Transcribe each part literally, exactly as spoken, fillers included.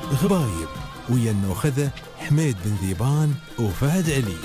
غبايب ويا النوخذة حميد بن ذيبان وفهد علي.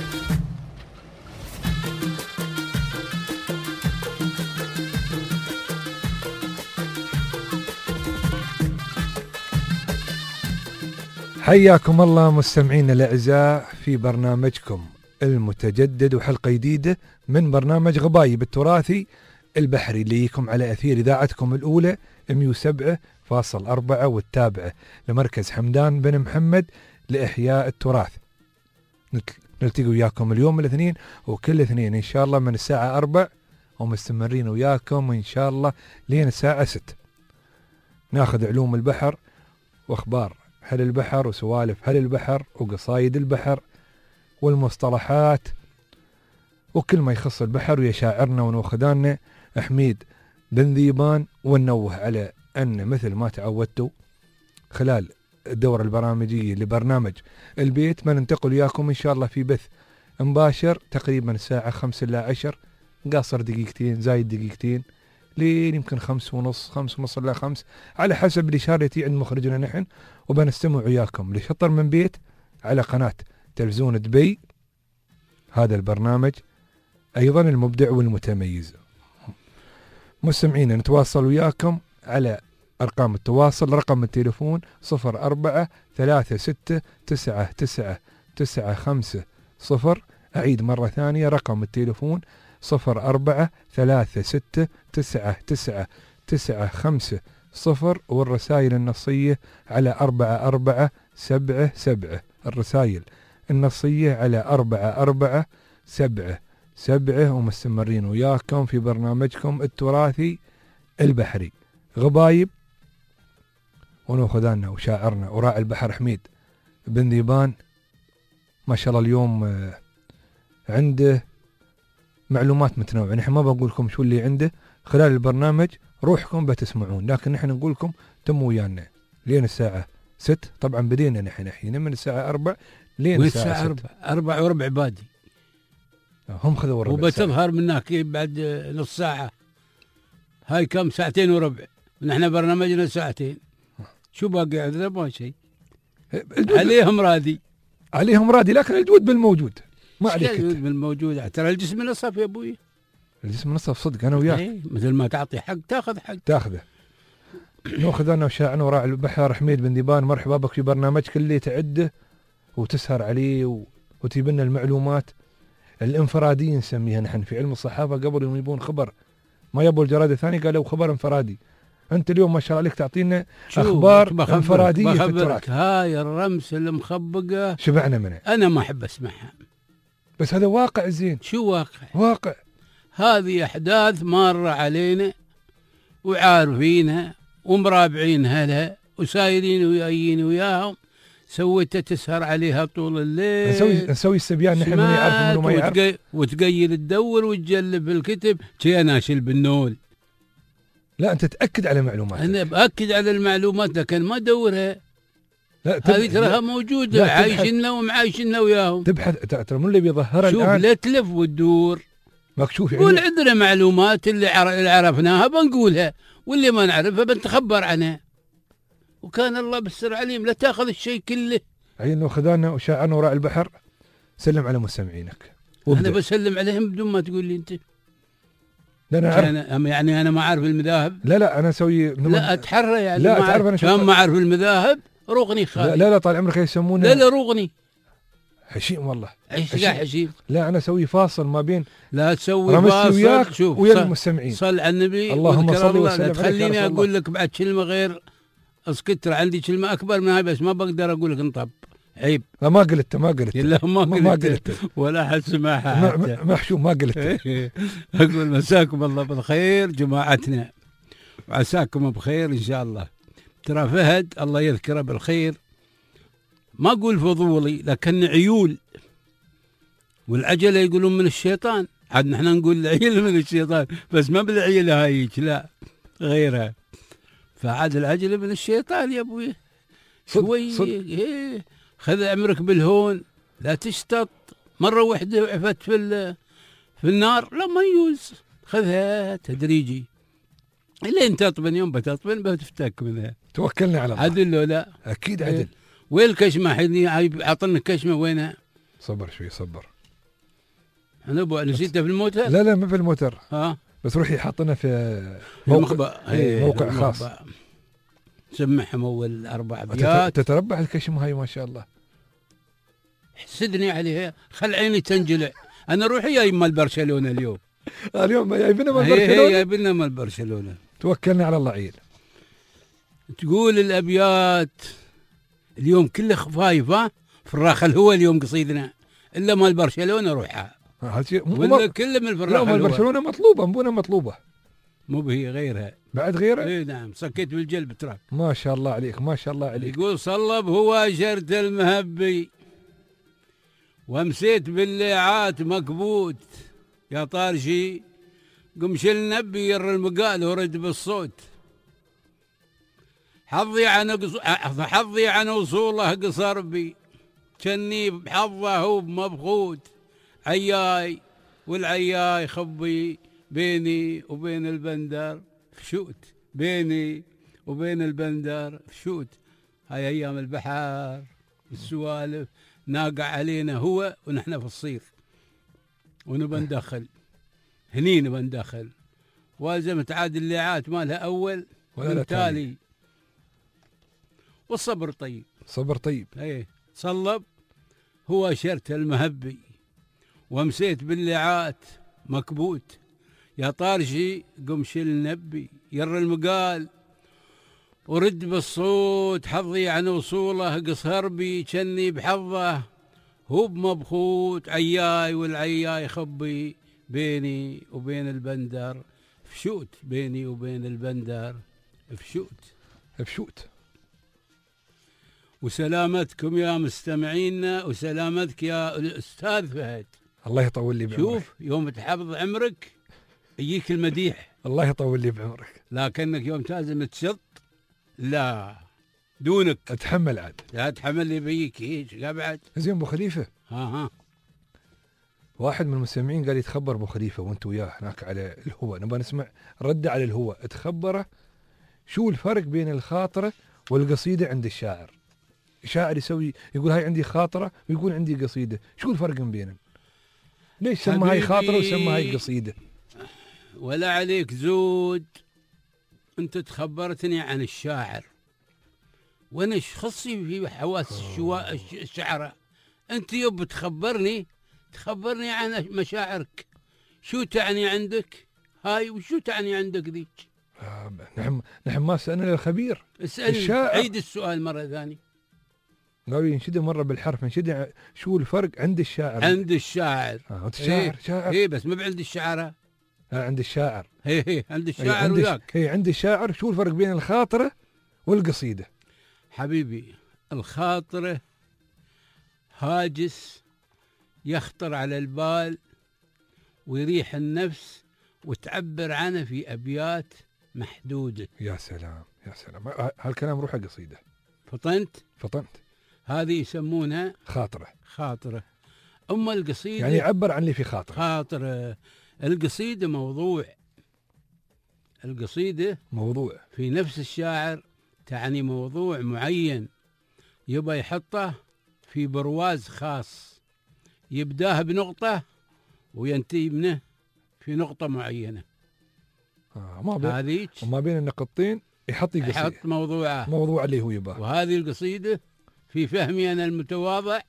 حياكم الله مستمعينا الأعزاء في برنامجكم المتجدد وحلقة جديدة من برنامج غبايب التراثي البحري اللي يكم على أثير إذاعتكم الأولى مئة وسبعة فاصل أربعة والتابعة لمركز حمدان بن محمد لإحياء التراث. نلتقي وياكم اليوم الاثنين وكل اثنين إن شاء الله من الساعة أربع ومستمرين وياكم إن شاء الله لين الساعة ست. ناخذ علوم البحر وأخبار هل البحر وسوالف هل البحر وقصايد البحر والمصطلحات وكل ما يخص البحر ويا شاعرنا ونوخداننا حميد بن ذيبان. ونوه على أن مثل ما تعودتوا خلال الدورة البرامجية لبرنامج البيت ما ننتقل وياكم إن شاء الله في بث مباشر تقريبا الساعة خمسة إلى عشر، قاصر دقيقتين زايد دقيقتين لين يمكن خمس ونص خمس ونص إلى خمس على حسب الإشارة عند مخرجنا نحن. وبنستمع وياكم لشطر من بيت على قناة تلفزيون دبي. هذا البرنامج أيضا المبدع والمتميز. مستمعين نتواصل وياكم على أرقام التواصل. رقم التليفون صفر أربعة ثلاثة ستة تسعة تسعة تسعة خمسة صفر. أعيد مرة ثانية رقم التليفون صفر أربعة ثلاثة ستة تسعة تسعة تسعة خمسة صفر. والرسائل النصية على أربعة أربعة سبعة سبعة. الرسائل النصية على أربعة أربعة سبعة سبعة. ومستمرين وياكم في برنامجكم التراثي البحري غبايب ونوخذنا وشاعرنا وراعي البحر حميد بن ذيبان. ما شاء الله اليوم عنده معلومات متنوعة. نحن ما بقول لكم شو اللي عنده خلال البرنامج، روحكم بتسمعون، لكن نحن نقول لكم تموا ويانا لين الساعة ست. طبعا بدينا نحن الحين من الساعة أربع لين الساعة ست. أربع وربع بادي هم خذوا ربع وبتظهر من هناك بعد نص ساعة. هاي كم ساعتين وربع، نحن برنامجنا ساعتين. شو باقي عندنا؟ ما شيء. عليهم رادي عليهم رادي لكن الجود بالموجود ما عليك. الجود بالموجود ترى الجسم نصف يا ابوي. الجسم نصف صدق انا وياك. ايه مثل ما تعطي حق تاخذ حق تاخذه. ناخذ انا وشاعرنا وراعي البحر حميد بن ذيبان. مرحبا بك في برنامجك اللي تعده وتسهر عليه و... وتجيب لنا المعلومات الانفراديه نسميها نحن في علم الصحافه. قبل يوم يبون خبر ما يبوا الجراده ثاني قالوا خبر انفرادي. انت اليوم ما شاء الله عليك تعطينا اخبار انفراديه في التراث. هاي الرمس المخبقه شبعنا منها. انا ما احب اسمعها بس هذا واقع زين. شو واقع؟ واقع. هذه احداث ماره علينا وعارفينها ومرابعينها لها وسايرين ويايين وياهم. سويتها تسهر عليها طول الليل. نسوي نسوي السبيان نحن من يعرف منو ما يعرف. وتقي... وتقيل تدور وتجلب الكتب شي انا اشيل بالنول. لا انت تاكد على معلومات. انا باكد على المعلومات لكن ما ادورها. لا تب... هذه تراها موجوده عايشيننا ومعايشيننا وياهم. تبحث ترى من اللي بيظهرها الان. شوف لا تلف وتدور. مكشوف قول يعني. عندنا معلومات اللي, عر... اللي عرفناها بنقولها واللي ما نعرفها بنتخبر عنها. وكان الله بالسر عليم لا تاخذ الشيء كله. عين وخذانا وشاعرنا وراء البحر. سلم على مستمعينك. انا بسلم عليهم بدون ما تقول لي انت. لا انا أعرف. يعني انا ما اعرف المذاهب. لا لا انا اسوي لا اتحرى يعني. لا تعرف انا كان ما اعرف المذاهب رغني خالي. لا لا طال عمرك يسمونه. لا لا رغني حشيم والله. ايش قاعد حشيم؟ لا انا اسوي فاصل ما بين. لا تسوي فاصل. شوف ويا المستمعين. صل على النبي. اللهم صل وسلم عليه. تخليني اقول لك بعد كلمه غير اسكت. عندي كلمه اكبر من هاي بس ما بقدر اقول لك انطب. عيب. لا ما قلت ما قلت لا ما قلت, ما قلت. ولا حد سمعها. محشوم ما قلت. اقول مساكم الله بالخير جماعتنا وعساكم بخير ان شاء الله. ترى فهد الله يذكره بالخير ما اقول فضولي لكن عيول. والعجله يقولون من الشيطان. عاد نحن نقول العيل من الشيطان بس ما بالعيله هايك لا غيرها. فعاد العجله من الشيطان يا ابوي. شوي إيه. خذ عمرك بالهون لا تشتط مرة واحدة وعفت في في النار لا ما يجوز. خذها تدريجي. لين تطبن يوم بتطبن بتفتك منها. توكلنا على الله. عدل لو لا؟ اكيد عدل. وين الكشمه؟ حين عطنا الكشمه وينها؟ صبر شوي صبر. انا ابو نسيتها في الموتر؟ لا لا ما في الموتر. ها بس روحي حاطنا في موقع ايه موقع خاص. سمعهم اول اربع ابيات. تتربح الكشمه هاي ما شاء الله. حسدني عليها، خل عيني تنجلع. انا روحي جايب مال برشلونه اليوم. اليوم جايبنا مال برشلونه؟ برشلونه؟ جايبنا مال برشلونه. توكلنا على الله عيل. تقول الابيات اليوم كله خفايف. ها فراخ الهوى اليوم قصيدنا الا مال برشلونه روحها. هذا شيء ولا كله من الفراخ. لا مال برشلونه مطلوبه مبونا مطلوبه. مو بهي غيرها. بعد غيرها؟ اي نعم صكيت بالجلب تراك. ما شاء الله عليك ما شاء الله عليك. يقول صلب هو جرت المهبي وامسيت بالليعات مكبوت يا طارشي قم شل نبي ير المقال ورد بالصوت حظي عن قص... حظي عن وصوله قصر بي كني بحظه هو بمبخوت عياي والعياي خبي بيني وبين البندر فشوت بيني وبين البندر فشوت. هاي ايام البحر السوالف ناقع علينا هو ونحن في الصيف ونبى ندخل هني نبى ندخل والزم تعاد الليعات مالها اول والتالي والصبر طيب. صبر طيب. ايه صلب هو شرت المهبي وامسيت بالليعات مكبوت يا طارشي قم شل نبي ير المقال ورد بالصوت حظي عن وصوله قصر بي كني بحظه هو بمبخوت عياي والعياي خبي بيني وبين البندر فشوت بيني وبين البندر فشوت فشوت. وسلامتكم يا مستمعينا وسلامتك يا الأستاذ فهد. الله يطول لي بعمرك. شوف يوم تحفظ عمرك يجيك المديح. الله يطول لي بعمرك. لكنك يوم تازم تشط لا دونك اتحمل عاد. لا اتحمل لي بيك ايش بعد. زين ابو خليفه. ها ها واحد من المستمعين قال يتخبر ابو خليفه وانت وياه هناك على الهوى نبغى نسمع رد على الهوى تخبره شو الفرق بين الخاطره والقصيده عند الشاعر. شاعر يسوي يقول هاي عندي خاطره ويقول عندي قصيده شو الفرق بينهم؟ ليش سمى هاي خاطره وسمى هاي قصيده؟ ولا عليك زود انت تخبرتني عن الشاعر وانا ايش خصي في حواس الشوا... الشعراء. انت يوم تخبرني تخبرني عن مشاعرك شو تعني عندك هاي وشو تعني عندك ذيك. آه نحن نحن ما سألنا الخبير. اسألني عيد السؤال مرة ثانية. قالوا ينشد مرة بالحرف ينشد شو الفرق عند الشاعر. عند الشاعر. اه انت شاعر ايه شاعر. ايه بس ما عند الشعراء. آه عند الشاعر. ايه ايه عند الشاعر وياك. ايه عند الشاعر شو الفرق بين الخاطرة والقصيدة؟ حبيبي الخاطرة هاجس يخطر على البال ويريح النفس وتعبر عنه في أبيات محدودة. يا سلام يا سلام هالكلام روحه قصيدة. فطنت؟ فطنت. هذه يسمونها خاطرة. خاطرة. أما القصيدة يعني يعبر عن اللي في خاطرة. خاطرة. القصيدة موضوع. القصيدة موضوع في نفس الشاعر تعني موضوع معين يبقى يحطه في برواز خاص يبداه بنقطة وينتهي منه في نقطة معينة. آه ما بين هذيك وما بين النقطتين يحط قصيدة. يحط موضوعه. موضوع اللي هو يباه. وهذه القصيدة في فهمي أنا المتواضع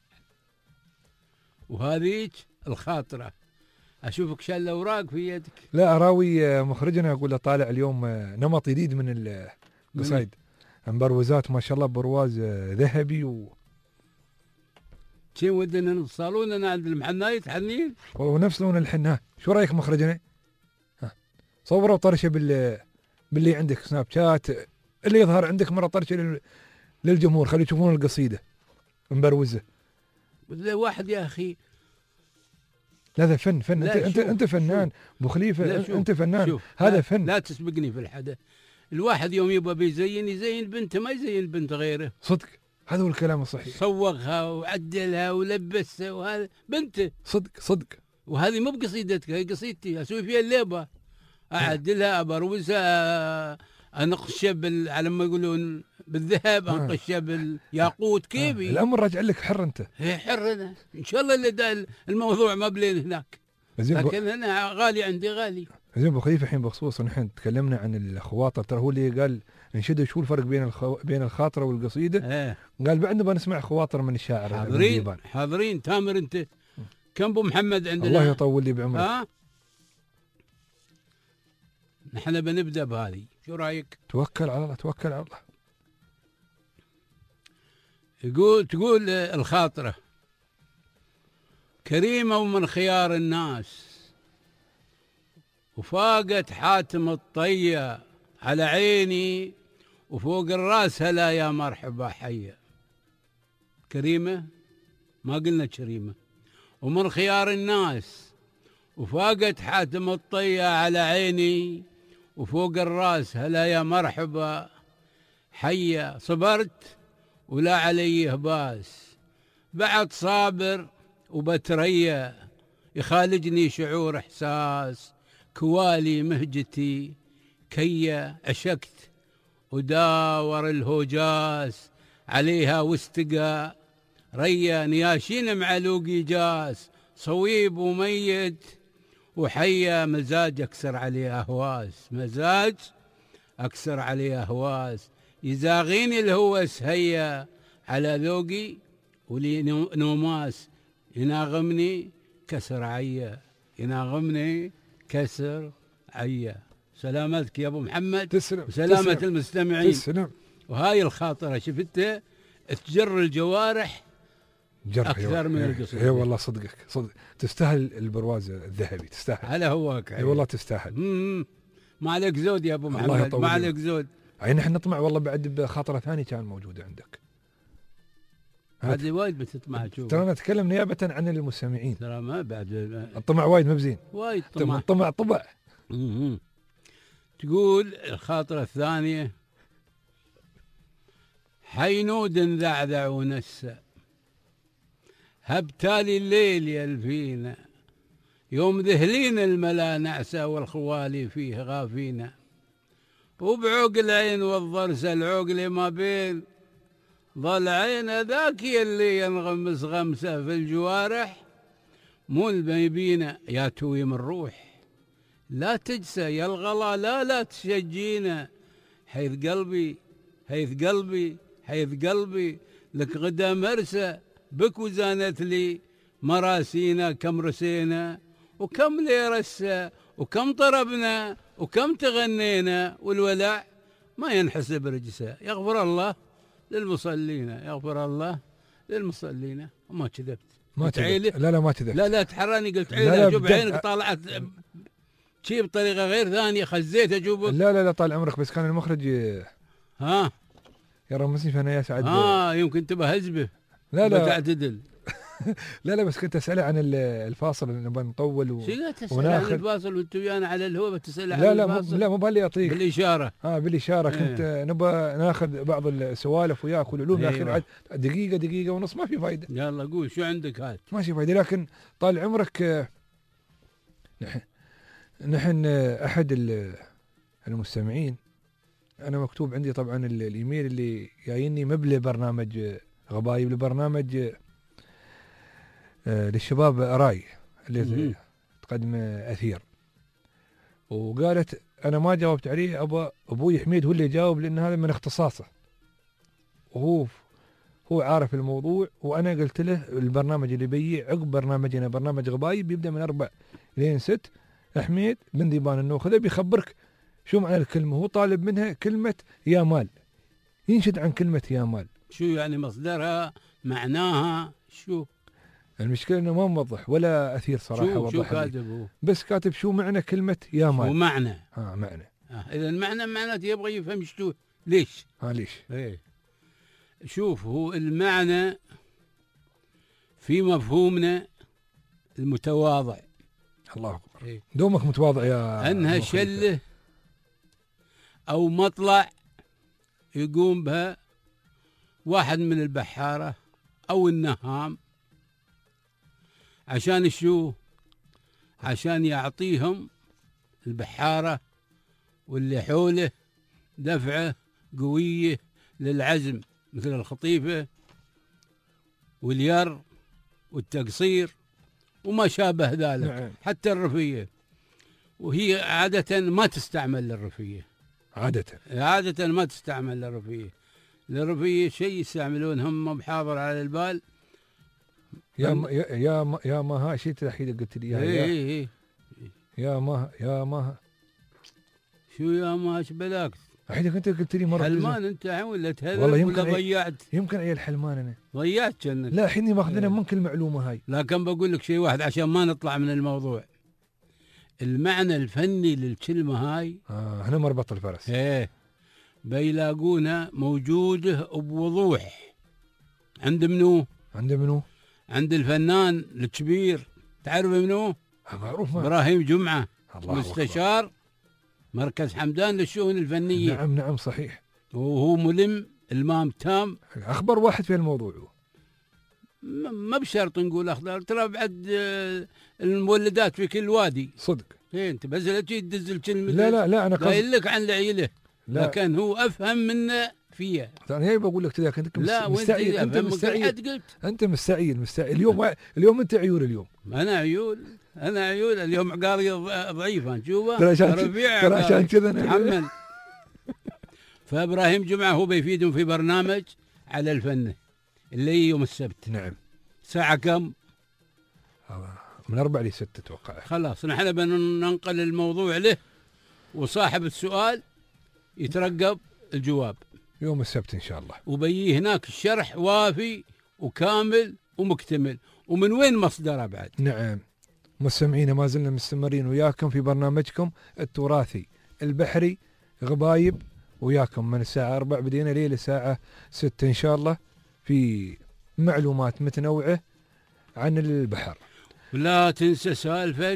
وهذيك الخاطرة. أشوفك شال الأوراق في يدك. لا أراوي مخرجنا أقول له طالع اليوم نمط جديد من القصايد مبروزات ما شاء الله برواز ذهبي و شي ودنا نوصلون أنا عند المحناية حنين والله نفس لون الحنة. شو رأيك مخرجنا؟ ها صوروا طرشة بال باللي عندك سناب شات اللي يظهر عندك مرة طرشة لل... للجمهور خلي يشوفون القصيدة مبروزة. واحد يا أخي لا هذا فن فن انت انت انت فنان ابو خليفه انت فنان هذا لا فن. لا تسبقني في الحدث. الواحد يوم يبغى بيزين يزين بنته ما يزين بنت غيره. صدق هذا هو الكلام الصحيح. صوغها وعدلها ولبسها وهذا بنته. صدق صدق. وهذه مو بقصيدتك هي قصيدتي اسوي فيها الليبه اعدلها ابروزها انقشها بال على ما يقولون بالذهب، انقشها بالياقوت، كيفي الامر راجع لك حر انت. هي حر انا ان شاء الله اللي دا الموضوع ما بلين هناك، لكن انا غالي عندي غالي. زين ابو خليفه الحين بخصوص نحن تكلمنا عن الخواطر، ترى هو اللي قال انشدوا شو الفرق بين الخو... بين الخاطره والقصيده. ايه. قال بعدنا بنسمع خواطر من الشاعر. حاضرين حاضرين. تامر انت كم ابو محمد عندنا؟ الله يطول لي بعمرك. ها نحن بنبدا بهذه، شو رايك؟ توكل على الله، توكل على الله. يقول تقول الخاطره: كريمه ومن خيار الناس، وفاقت حاتم الطيه على عيني، وفوق الراس هلا يا مرحبا حيه. كريمه ما قلنا كريمه، ومن خيار الناس، وفاقت حاتم الطيه على عيني، وفوق الراس هلا يا مرحبا حيه. صبرت ولا عليه باس، بعد صابر وبتريا، يخالجني شعور احساس، كوالي مهجتي كيا. عشقت وداور الهوجاس عليها واستقى، ريا نياشين معلوقي جاس، صويب وميت وحيا. مزاج اكسر عليه اهواس، مزاج اكسر عليه اهواس، يزاغيني الهوس هيا على ذوقي ولي نوماس، يناغمني كسر عيا، يناغمني كسر عيا. سلامتك يا ابو محمد. تسلم. وسلامة تسلم. المستمعين. تسلم. وهاي الخاطرة شفتها تجر الجوارح اكثر من القصيدة. اي والله صدقك، صدق تستاهل البرواز الذهبي، تستاهل. على هواك. اي والله تستاهل. امم ما عليك زود يا ابو محمد، ما عليك زود. اي نحن نطمع والله بعد بخاطرة ثانية كان موجودة عندك. هذه وايد بتطمع. شوف ترى انا اتكلم نيابة عن المستمعين، ترى ما بعد الطمع وايد مبزين، وايد طمع. طمع طبع. امم تقول الخاطرة الثانية: حينود ذعذع ونسى، هبتالي الليل يلفينا، يوم ذهلين الملا نعسى، والخوالي فيه غافينا، وبعوق العين والضرس العقل ما بين ظل عين ذاك اللي ينغمس غمسه في الجوارح، مو الميبينا يا تويم الروح، لا تجسى يا الغلا، لا لا تشجينا، حيث قلبي حيث قلبي حيث قلبي لك غدا مرسى، بك وزانت لي مراسينا، كم رسينا وكم لي رسى، وكم طربنا وكم تغنينا، والولع ما ينحسب رجسه. يغفر الله للمصلين، يغفر الله للمصلين. وما كذبت. ما كذبت. لا لا ما كذبت. لا لا تحراني، قلت عينك شوف عينك طالعت شي بطريقه غير ثانيه، خزيت اشوفك. لا لا لا طال عمرك، بس كان المخرج ها يرمسني فانا يا سعد. اه يمكن تبى هزبه. لا لا تعتدل. لا لا بس كنت اساله عن الفاصل اللي نبغى نطول و... شو تسال عن الفاصل وانت ويانا على الهواء بتسال عن لا لا الفاصل؟ لا مو بهاللي يعطيك بالاشاره. اه بالاشاره ايه. كنت نبغى ناخذ بعض السوالف وياك والعلوم، لكن أيوة. دقيقه دقيقه ونص ما في فايده. يلا قول شو عندك هات. ما في فايده. لكن طال عمرك نحن نحن احد المستمعين، انا مكتوب عندي طبعا الايميل اللي جايني مبلغ برنامج غبايب، لبرنامج للشباب راي اللي تقدم أثير، وقالت أنا ما جاوبت عليه، أبا أبوي حميد هو اللي يجاوب لأن هذا من اختصاصه وهو هو عارف الموضوع. وأنا قلت له البرنامج اللي بيجي عقب برنامجنا برنامج غبايب بيبدأ من أربع لين ست، حميد بن ذيبان النوخذة بيخبرك شو معنى الكلمة. هو طالب منها كلمة يا مال، ينشد عن كلمة يا مال. شو يعني مصدرها، معناها شو؟ المشكلة انه ما موضح ولا اثير صراحة. شو وضح شو كاتب هو؟ بس كاتب شو معنى كلمة يا مال. شو معنى؟ ها معنى. آه اذا المعنى معناته يبغى يفهم شو ليش؟ ها ليش؟ ايه شوف، هو المعنى في مفهومنا المتواضع. الله اكبر. إيه؟ دومك متواضع يا انها شله او مطلع يقوم بها واحد من البحارة او النهام، عشان شو؟ عشان يعطيهم البحارة واللي حوله دفعة قوية للعزم مثل الخطيفة والير والتقصير وما شابه ذلك. نعم. حتى الرفية، وهي عادة ما تستعمل للرفية، عادة عادة ما تستعمل للرفية. للرفية شيء يستعملون هم محاضر على البال. يا ما يا يا ما يا ما ها شيء الحين قلت لي ايه يا ايه ايه يا ما يا ما شو يا ما ايش بلاك الحين كنت قلت لي مرة حلمان انت الحين ولا تهذب والله ولا يمكن ضيعت يمكن اي الحلمان انا ضيعت جنك. لا الحين ماخذنا إيه. منك المعلومة هاي. لكن بقول لك شيء واحد عشان ما نطلع من الموضوع. المعنى الفني للكلمة هاي آه هنا مربط الفرس. ايه بيلاقونه موجوده بوضوح عند منو؟ عند منو؟ عند الفنان الكبير، تعرف منو؟ معروف. ما ابراهيم جمعة، الله مستشار أكبر. مركز حمدان للشؤون الفنية. نعم نعم صحيح. وهو ملم المام تام، اخبر واحد في الموضوع. ما بشرط نقول اخضر، ترى بعد المولدات في كل وادي. صدق. ايه انت بس لا تدز الكلمه. لا لا لا انا قايل لك عن العيله، لكن هو افهم منه فيها. انا هي بقول لك كذا كنت لا مستعيل. انت مستعيل. قلت انت مستعيل مستعيل اليوم. اليوم انت عيول اليوم. انا عيول انا عيول اليوم عقاري ضعيفه نشوفه. ترى عشان ترى عشان كذا تحمل. فابراهيم جمعه هو بيفيدهم في برنامج على الفن اللي يوم السبت. نعم. ساعه كم؟ من أربعة لستة أتوقع. خلاص نحن بننقل الموضوع له، وصاحب السؤال يترقب الجواب يوم السبت إن شاء الله، وبيجي هناك الشرح وافي وكامل ومكتمل ومن وين مصدره بعد. نعم. مستمعين ما زلنا مستمرين وياكم في برنامجكم التراثي البحري غبايب، وياكم من الساعة أربعة بدينا ليلة الساعة ستة إن شاء الله في معلومات متنوعة عن البحر. ولا تنسى سالفة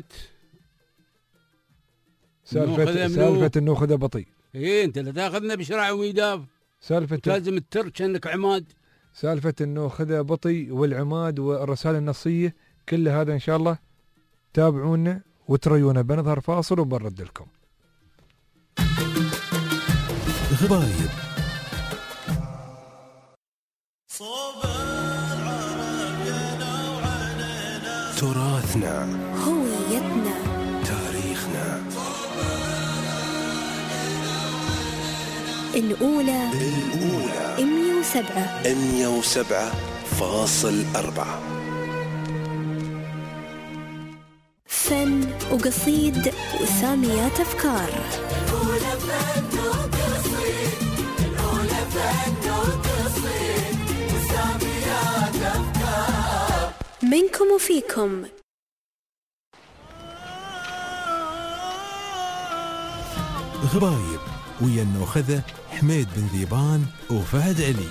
سالفة سالفة النوخذة بطيء. ايه انت لا تاخذنا بشرع وميداف. سالفة لازم التر كأنك عماد. سالفة النوخذة بطيء والعماد والرسالة النصية كل هذا إن شاء الله تابعونا وتريونا. بنظهر فاصل وبنرد لكم. غبايب تراثنا، هويتنا، تاريخنا. الأولى الأولى مئة وسبعة مئة وسبعة فاصل أربعة. فن وقصيد وساميات أفكار. منكم وفيكم. غبايب ويا النوخذة حميد بن ذيبان وفهد علي.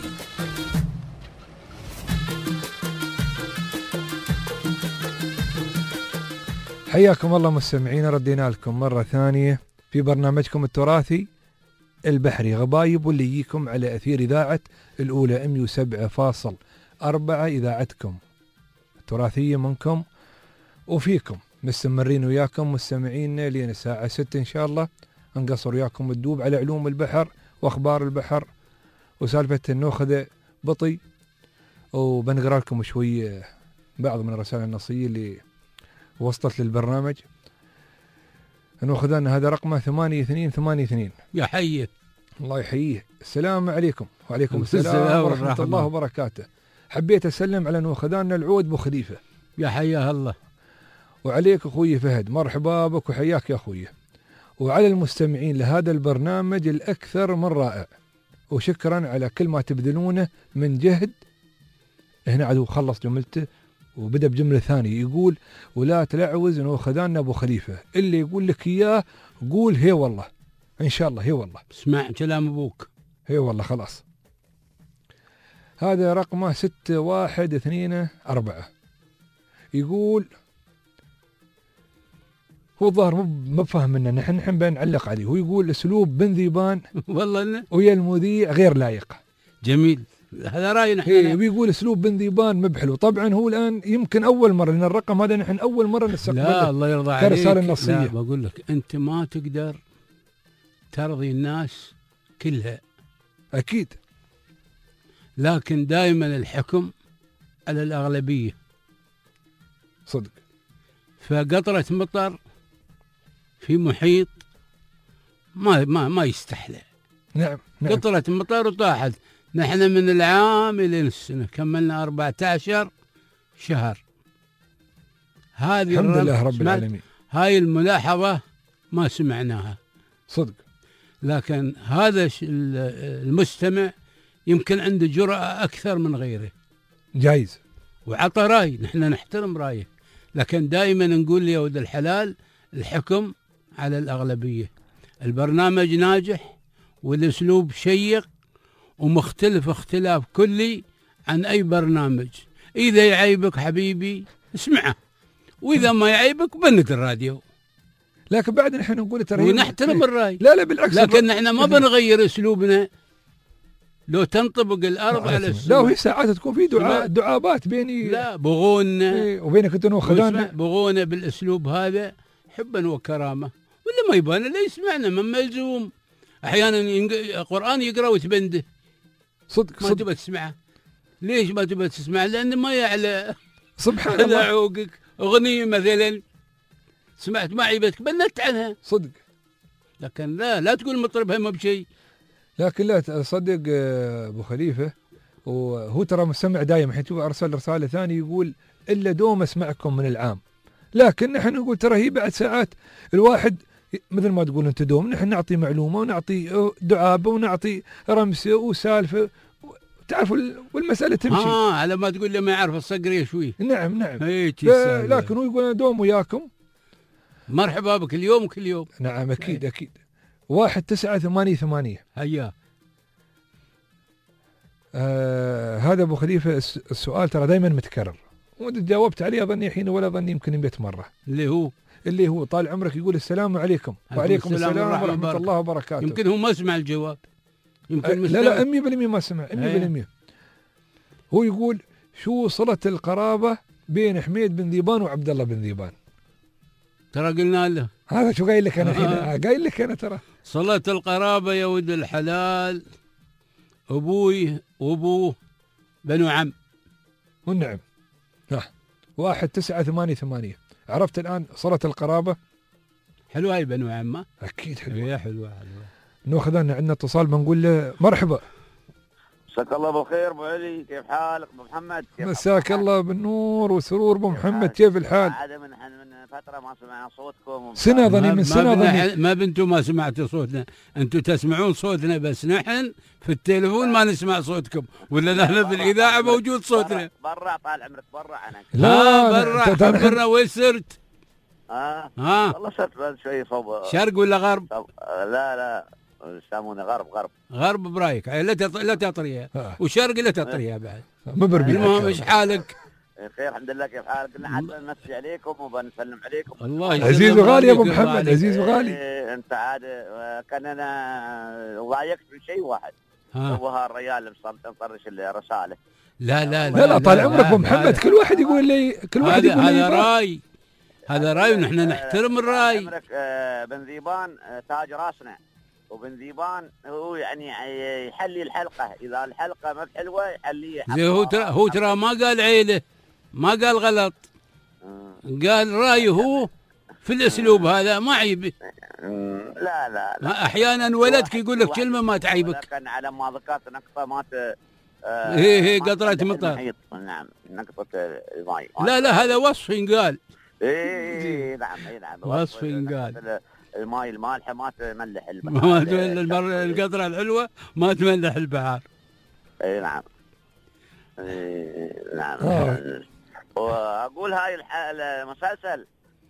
حياكم الله مستمعين، ردينا لكم مرة ثانية في برنامجكم التراثي البحري غبايب، واللي يجيكم على أثير إذاعة الأولى مئة وسبعة فاصل أربعة، إذاعتكم التراثية منكم وفيكم. مستمرين وياكم مستمعين لين الساعة ستة إن شاء الله، نقصر وياكم الدوب على علوم البحر وأخبار البحر وسالفة النوخذة بطي، وبنقرأ لكم شوي بعض من الرسائل النصية اللي وصلت للبرنامج. نوخذنا هذا رقمه ثمانية اثنين ثمانية اثنين. يا حيه الله يحييه. السلام عليكم. وعليكم السلام, السلام ورحمة ورحمة الله وبركاته. حبيت أسلم على نوخذنا العود بو خليفة. يا حياه الله. وعليك أخوي فهد، مرحبا بك وحياك يا أخوي، وعلى المستمعين لهذا البرنامج الأكثر من رائع، وشكرا على كل ما تبذلونه من جهد. هنا عدو خلص جملته وبدأ بجملة ثانية يقول ولا تلعوز نوخذنا أبو خليفة، اللي يقول لك إياه قول هي والله إن شاء الله. هي والله اسمع كلام أبوك. هي والله خلاص. هذا رقمه ستة واحد اثنين أربعة. يقول هو الظاهر ما بفهم منه، نحن نحن بنعلق عليه. هو يقول أسلوب بن ذيبان والله ويا المذيع غير لائق. جميل هذا راينا إيه احنا. بيقول اسلوب بن ذيبان مو بحلو. طبعا هو الان يمكن اول مره، لان الرقم هذا نحن اول مره لا نستقبله الله يرضى عليك. كرسالة نصية. لا بقول لك انت ما تقدر ترضي الناس كلها، اكيد، لكن دائما الحكم على الاغلبيه. صدق. فقطره مطر في محيط ما ما ما يستحلى. نعم نعم. قطره مطر وطاحت. نحن من العام الى السنه كملنا أربعة عشر شهر. هذه الحمد لله رب سمعت؟ العالمين. هاي الملاحظه ما سمعناها. صدق. لكن هذا المستمع يمكن عنده جرأة أكثر من غيره، جايز، وعطى رأي، نحن نحترم رأيه، لكن دائما نقول يا ولد الحلال الحكم على الأغلبية. البرنامج ناجح والأسلوب شيق ومختلف اختلاف كلي عن أي برنامج. إذا يعيبك حبيبي اسمعه، وإذا ما يعيبك بند الراديو. لكن بعد نحن نقول ترى ونحترم الرأي. لا لا بالعكس، لكن نحن ما بنغير أسلوبنا لو تنطبق الأرض على السماء. لا، وهي ساعات تكون في دعاء دعابات بيني لا بغونا إيه وبينك انت وخذانا، بغونا بالأسلوب هذا حبا وكرامة، ولا ما يبان لا يسمعنا من ملزوم. أحيانا ينق... قرآن يقرأ وتبنده. صدق ما صدق. تبى تسمعه. ليش ما تبى تسمع؟ لأنه ما يعلى. سبحان الله. عوقك أغنية مثلا سمعت ما عيبتك بنت عنها. صدق. لكن لا لا تقول مطربها ما بشيء. لكن لا تصدق ابو خليفه، وهو ترى مستمع دائما. حيث ارسل رساله ثانيه يقول الا دوم اسمعكم من العام. لكن نحن نقول ترى هي بعد ساعات الواحد مثل ما تقول انت دوم، نحن نعطي معلومه ونعطي دعابه ونعطي رمسه وسالفه، تعرف والمساله تمشي. اه على ما تقول لي ما يعرف الصقريه شوي. نعم نعم. لكن هو يقول انا دوم وياكم. مرحبا بك اليوم وكل يوم. نعم اكيد اكيد. واحد تسعة ثمانية ثمانية. هيا. آه هذا ابو خليفه السؤال ترى دائما متكرر، وانت جاوبت عليه اظني حين ولا ظني يمكن مئة مره. اللي هو اللي هو طال عمرك يقول السلام عليكم. وعليكم السلام, السلام ورحمه الله, الله وبركاته. يمكن هو ما سمع الجواب. يمكن آه لا لا مية بالمية ما سمع. مية بالمية. هو يقول شو صلة القرابة بين حميد بن ذيبان وعبد الله بن ذيبان؟ ترى قلنا له هذا شو قايل لك انا الحين. آه. قايل لك انا ترى صلة القرابة يا ولد الحلال ابوي وابوه بنو عم. والنعم. ها واحد تسعة ثمانية ثمانية. عرفت الآن صلة القرابة؟ حلوة هاي بنو عمه. أكيد حلوة. هي حلوة حلوة. ناخذ عندنا اتصال بنقول له مرحبا. مساك الله بالخير ابو علي، كيف حالك ابو محمد؟ مساك الله بالنور والسرور ابو محمد، كيف الحال؟ عادة من من فترة ما سمعنا صوتكم. سنة ظني من سنة ظني. ما بنتم ما سمعتوا صوتنا، انتم تسمعون صوتنا بس نحن في التليفون ما نسمع صوتكم، ولا نحن في الإذاعة موجود صوتنا. برا طال عمرك برا انا. لا برا خبرنا وين صرت؟ اه ها والله صرت شوي صوب. شرق ولا غرب؟ لا لا يسمونه غرب غرب غرب برايك. لا لا تطريها وشرق لا تطريها بعد. مبربي. المهم ايش حالك؟ خير الحمد لله. كيف حالك؟ كنا حتى نمسي عليكم وبنسلم عليكم. الله عزيز وغالي يا ابو محمد، عزيز وغالي. إيه انت عاد كان انا ضايقت من شيء واحد. هو هالرجال اللي مطرش الرساله. لا لا لا لا طال عمرك ابو محمد، كل واحد يقول لي كل واحد يقول لي هذا راي، هذا راي ونحن نحترم الراي. عمرك بن ذيبان تاج راسنا، وبن ذيبان هو يعني يحلي الحلقه، اذا الحلقه ما بحلوه يحليها. هو ترى هو ترى ما قال عيله، ما قال غلط، قال رايه هو في الاسلوب هذا ما عيب. لا لا لا احيانا ولدك يقول لك كلمه ما تعيبك. لكن على ما ذكرت نقطه ما ت هي هي قطره مطر. نعم نقطه الماء. لا لا هذا وصف ينقال. اي نعم اي نعم وصف ينقال. الماء المالحه ما تملح البحر. ما تملح القطره الحلوه ما تملح البحر. اي نعم. اي نعم. آه. واقول هاي المسلسل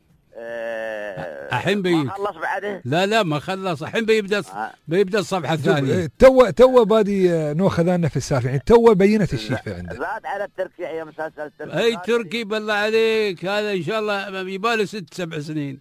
الحين بي ما خلص بعده. لا لا ما خلص، الحين بيبدا آه. بيبدا الصفحه الثانيه. تو تو بادي ناخذنا في السالفه، يعني تو بينت الشيفه عنده. زاد على التركي يا مسلسل التركي. اي تركي بالله عليك، هذا ان شاء الله يباله ست سبع سنين.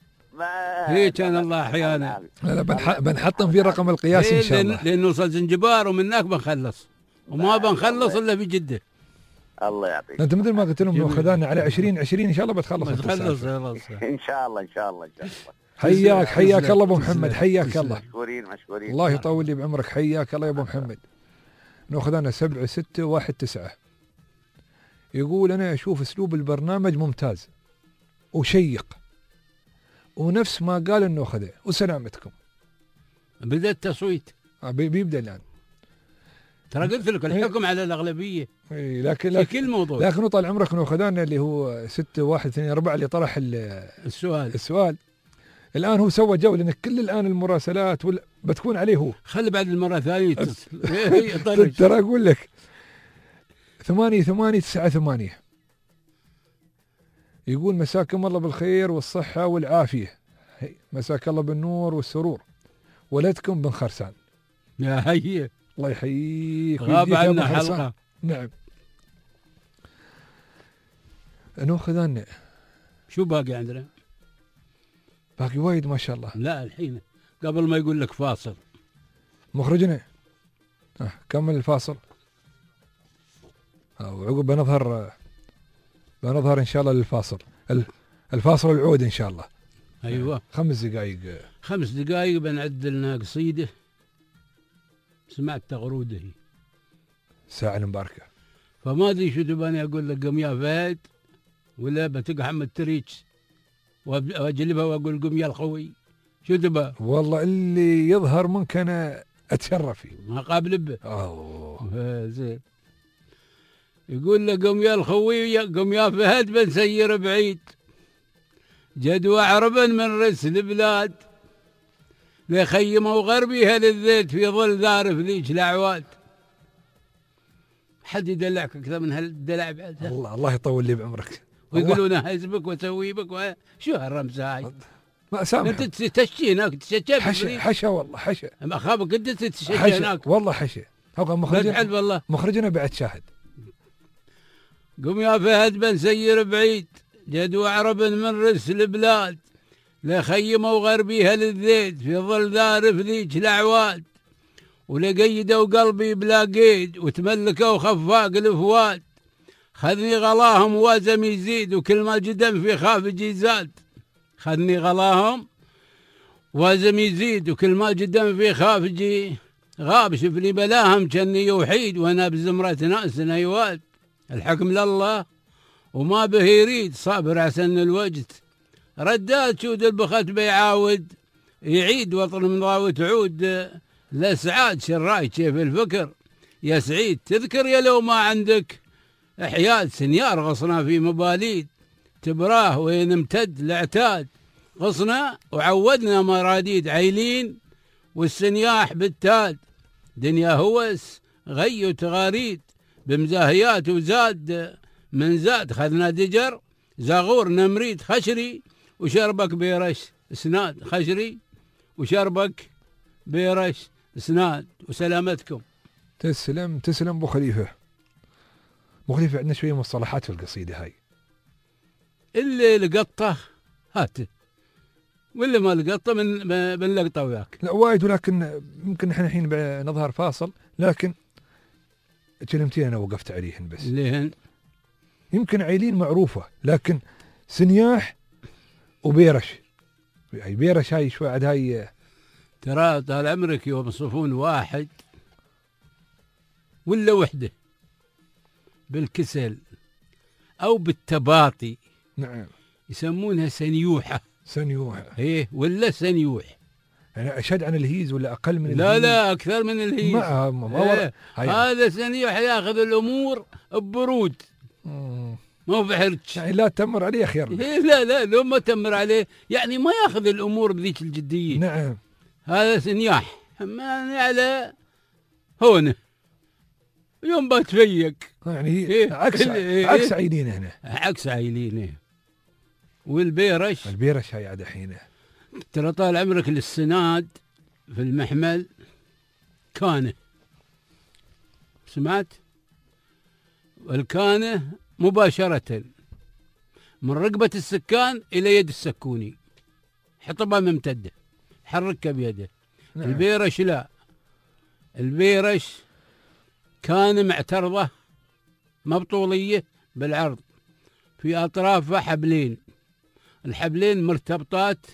هي كان الله احيانا. لا لا بنحطم في رقم القياسي ان شاء الله. لان نوصل زنجبار ومن هناك بنخلص وما بنخلص الا في جده. الله يعطيك. انت مثل ما قلت لهم لو جميل. خذانا على عشرين عشرين ان شاء الله بتخلص. بتخلص السالفة. خلاص. ان شاء الله ان شاء الله ان شاء الله. حياك حياك تسلم. الله ابو تسلم. محمد، حياك تسلم. الله. مشكورين مشكورين. الله يطول لي بعمرك، حياك الله يا ابو محمد. ناخذ انا سبعة ستة واحد تسعة. يقول انا اشوف اسلوب البرنامج ممتاز وشيق ونفس ما قال انه خذه وسلامتكم. بدا التصويت. آه، بي- بيبدا الان. ترى قلت لك الحكم على الاغلبيه إيه، لكن في لكن كل موضوع. لكن طال عمرك انه خذانا اللي هو ستة واحد اثنين أربعة اللي طرح ال- السؤال السؤال. الان هو سوى جوله، لان كل الان المراسلات وال... بتكون عليه هو. خلي بعد المره الثانيه تتصل. إيه، طرش. ترى اقول لك ثمانية ثمانية تسعة ثمانية. يقول مساكم الله بالخير والصحة والعافية، هي، مساك الله بالنور والسرور، ولدكم بن خرسان. يا هي الله يحييك غاب ويهديك يا عنا بن خرسان. حلقه. نعم. ناخذ عنا شو باقي عندنا؟ باقي وايد ما شاء الله. لا الحين قبل ما يقول لك فاصل. مخرجنا آه كمل الفاصل. آه وعقب بنظهر بنظهر ان شاء الله للفاصل. ال- الفاصل العود ان شاء الله. ايوه خمس دقائق. خمس دقائق بنعدل لنا قصيده سمعت تغروده هي. ساعة المباركة. فما ادري شو تباني اقول لك قم يا فهد ولا بتقع محمد تريتش وأب- واجلبها واقول قم يا الخوي. شو تبى؟ والله اللي يظهر منك انا اتشرف فيه. ما قابل به. اوه آه، زين. يقول له قم يا الخوي يا- قم يا فهد بنسير بعيد جدوى عربا من رس البلاد لخيمه وغربيها للذيت في ظل ذارف ليش الاعواد. حد يدلعك اكثر من هالدلع بعد؟ الله الله يطول لي بعمرك. ويقولون اهزبك واسوي بك و... شو هالرمزه هاي؟ ما سامح. انت تشتي هناك تشتي حشا حشا والله حشا. ما اخافك انت تشتي حشا هناك. والله حشا. هو لا مخرجنا تحل والله. مخرجنا بعد شاهد. قم يا فهد بنسير بعيد جدوى عرب من رس البلاد لخيمه وغربيها للذيت في ظل ذارف ليج الاعواد ولقيده قلبي بلا قيد وتملكه وخفاق الفواد خذني غلاهم وازم يزيد وكل ما جدم في خافجي زاد. خذني غلاهم وازم يزيد وكل ما جدم في خافجي غاب شفني بلاهم كني وحيد وانا بزمرة ناس نيواد. الحكم لله وما به يريد صابر عسن الوجد ردات شود البخت بيعاود يعيد وطن مضاوي تعود لسعاد شراي كيف الفكر يا سعيد تذكر يا لو ما عندك احياد سنيار غصنا في مباليد تبراه وين امتد الاعتاد غصنا وعودنا مراديد عيلين والسنياح بالتاد دنيا هوس غي وتغاريد بمزاهيات وزاد من زاد خذنا دجر زاغور نمريد خشري وشربك بيرش اسناد خشري وشربك بيرش اسناد وسلامتكم. تسلم تسلم ابو خليفه. ابو خليفه عندنا شويه مصطلحات في القصيده هاي. اللي لقطه هاته واللي ما لقطه من بنلقطه وياك. لا وايد ولكن يمكن احنا الحين نظهر فاصل لكن كلمتين انا وقفت عليهن بس. ليهن يمكن عيلين معروفه لكن سنياح وبيرش. هاي بيرش هاي شوي عاد هاي ترى طال عمرك يوم يصفون واحد ولا وحده بالكسل او بالتباطي نعم يسمونها سنيوحه. سنيوحه. ايه ولا سنيوح يعني اشد عن الهيز ولا اقل من لا الهيز؟ لا اكثر من الهيز. ما ما ورا- إيه. هاي- هذا سنيوح ياخذ الامور ببرود مم. مو بحرج. يعني لا تمر عليه خير لك. إيه لا لا لو ما تمر عليه يعني ما ياخذ الامور بذيك الجديه. نعم هذا سنياح ما على هونه يوم بتفيق يعني هي إيه. عكس إيه. عكس عينين هنا. عكس عيلينه. والبيرش البيرش هاي عاد الحين ترى طال عمرك للسناد في المحمل كانه سمعت والكانه مباشرة من رقبة السكان إلى يد السكوني حطبها ممتدة حركها بيده. نعم. البيرش لا البيرش كان معترضة مبطولية بالعرض، في أطرافها حبلين، الحبلين مرتبطات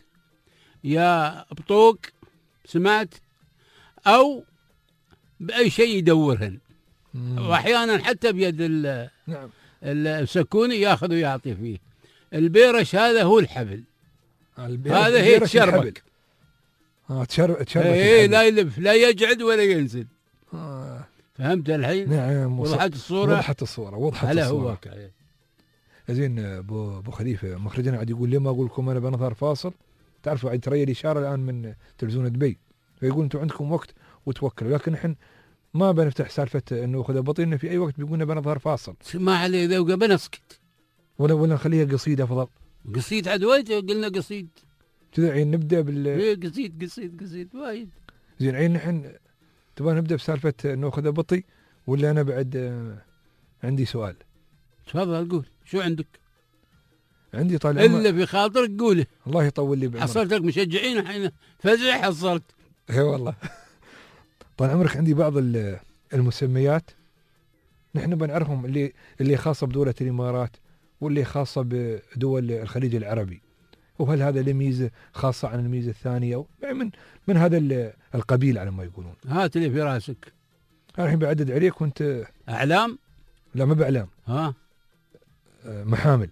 يا بطوق سمعت أو بأي شيء يدورهن، وأحيانا حتى بيد ال نعم السكوني ياخذ ويعطي فيه. البيرش هذا هو الحبل، البيرش هذا هي تشربك. اه تشرب تشربك ايه لا يلف لا يجعد ولا ينزل. آه. فهمت الحين؟ نعم وضحت الصورة. وضحت الصورة وضحت هلا الصورة. هو كاي. زين ابو ابو خليفه مخرجنا قاعد يقول ليه ما اقول لكم انا بنظهر فاصل؟ تعرفوا عاد ترى الاشاره الان من تلفزيون دبي، فيقول انتم عندكم وقت وتوكلوا، لكن احنا ما بنفتح سالفه انه خذ بطينا في اي وقت بيقولنا بنظهر فاصل. ما عليه ذا بنسكت ولا ولا نخليها قصيده افضل. قصيد عاد وايد قلنا قصيد كذا عين نبدا بال ايه قصيد قصيد قصيد وايد. زين عين نحن تبغى نبدا بسالفه انه خذ بطي ولا انا بعد آه عندي سؤال؟ تفضل قول شو عندك؟ عندي طال عمرك الا في خاطرك قوله. الله يطول لي بعمرك. حصلتك مشجعين الحين فزع حصلت. اي والله. طال عمرك عندي بعض المسميات نحن بنعرفهم، اللي اللي خاصه بدوله الامارات واللي خاصه بدول الخليج العربي، وهل هذا له ميزه خاصه عن الميزه الثانيه يعني من من هذا القبيل على ما يقولون. هات اللي في راسك. انا الحين بعدد عليك وانت. اعلام؟ لا ما باعلام. ها محامل.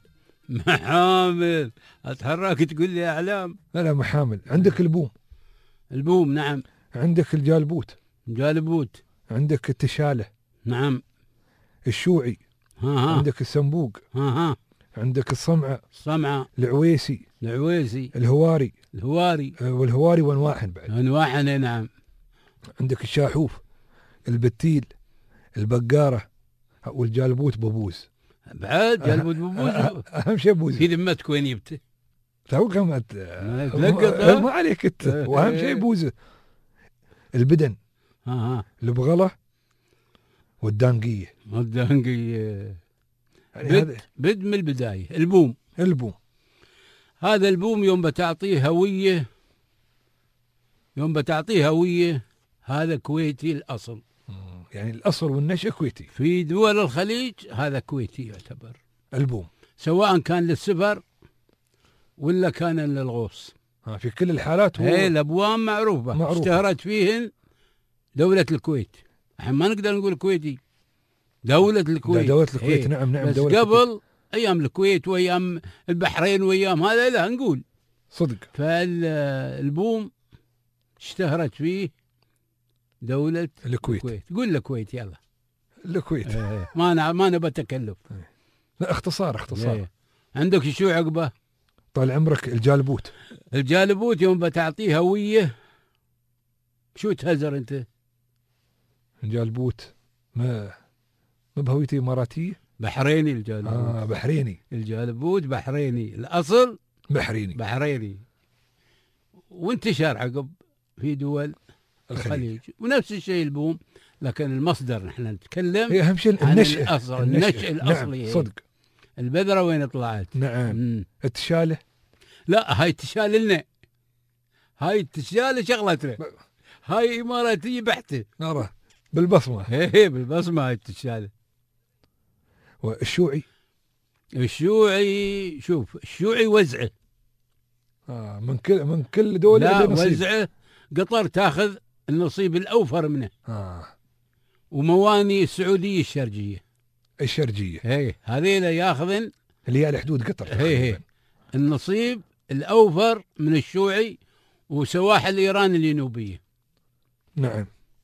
محامل اتحرك تقول لي اعلام؟ لا لا محامل. عندك البوم. البوم نعم. عندك الجالبوت. جالبوت. عندك التشاله. نعم. الشوعي. ها ها. عندك السنبوق. ها ها. عندك الصمعه. الصمعه. العويسي. العويسي. الهواري. الهواري. والهواري وانواعهن بعد. انواعهن نعم. عندك الشاحوف. البتيل. البقاره. والجالبوت بوبوز. بعد جالبوت بوبوز. اهم شيء بوز. في ذمتك وين جبته؟ تو كم تلقط ما عليك انت. واهم شيء بوزه. البدن. ها ها. البغله. والدانقيه. والدانقيه. يعني بد هذا بد من البدايه. البوم. البوم. هذا البوم يوم بتعطيه هويه، يوم بتعطيه هويه هذا كويتي الاصل. يعني الاصل والنشأ كويتي. في دول الخليج هذا كويتي يعتبر البوم، سواء كان للسفر ولا كان للغوص. ها في كل الحالات هو هي الابوام معروفه, معروفة. اشتهرت فيهن دولة الكويت. الحين ما نقدر نقول كويتي، دولة الكويت. دولة الكويت هي. نعم نعم. بس دولة قبل الكويت. ايام الكويت وايام البحرين وايام هذا لا نقول صدق. فالبوم اشتهرت فيه دولة الكويت. الكويت. قول الكويت يلا. الكويت. ايه. ما أنا ما نبى تكلف. لا اختصار اختصار. ايه. عندك شو عقبه؟ طال عمرك الجالبوت. الجالبوت يوم بتعطيه هوية شو تهزر انت؟ الجالبوت ما ما بهويتي اماراتيه؟ بحريني الجالبوت. اه بحريني. الجالبوت بحريني الاصل. بحريني. بحريني. وانتشر عقب في دول الخليج, الخليج. ونفس الشيء البوم، لكن المصدر نحن نتكلم هي اهم شيء النشأ. الأصل. النشأ الاصلي. نعم صدق. البذره وين طلعت؟ نعم. مم. التشاله. لا هاي التشاله لنا، هاي التشاله شغلتنا ب... هاي اماراتيه بحته. نرى بالبصمه. ايه بالبصمه هاي التشاله. والشوعي. الشوعي شوف الشوعي وزعه. اه من كل من كل دوله. لا وزعه قطر تاخذ النصيب الاوفر منه. اه ومواني السعوديه الشرقيه. الشرقيه. ايه هذيل ياخذن اللي هي على حدود قطر. ايه النصيب الاوفر من الشوعي وسواحل ايران الجنوبيه. نعم.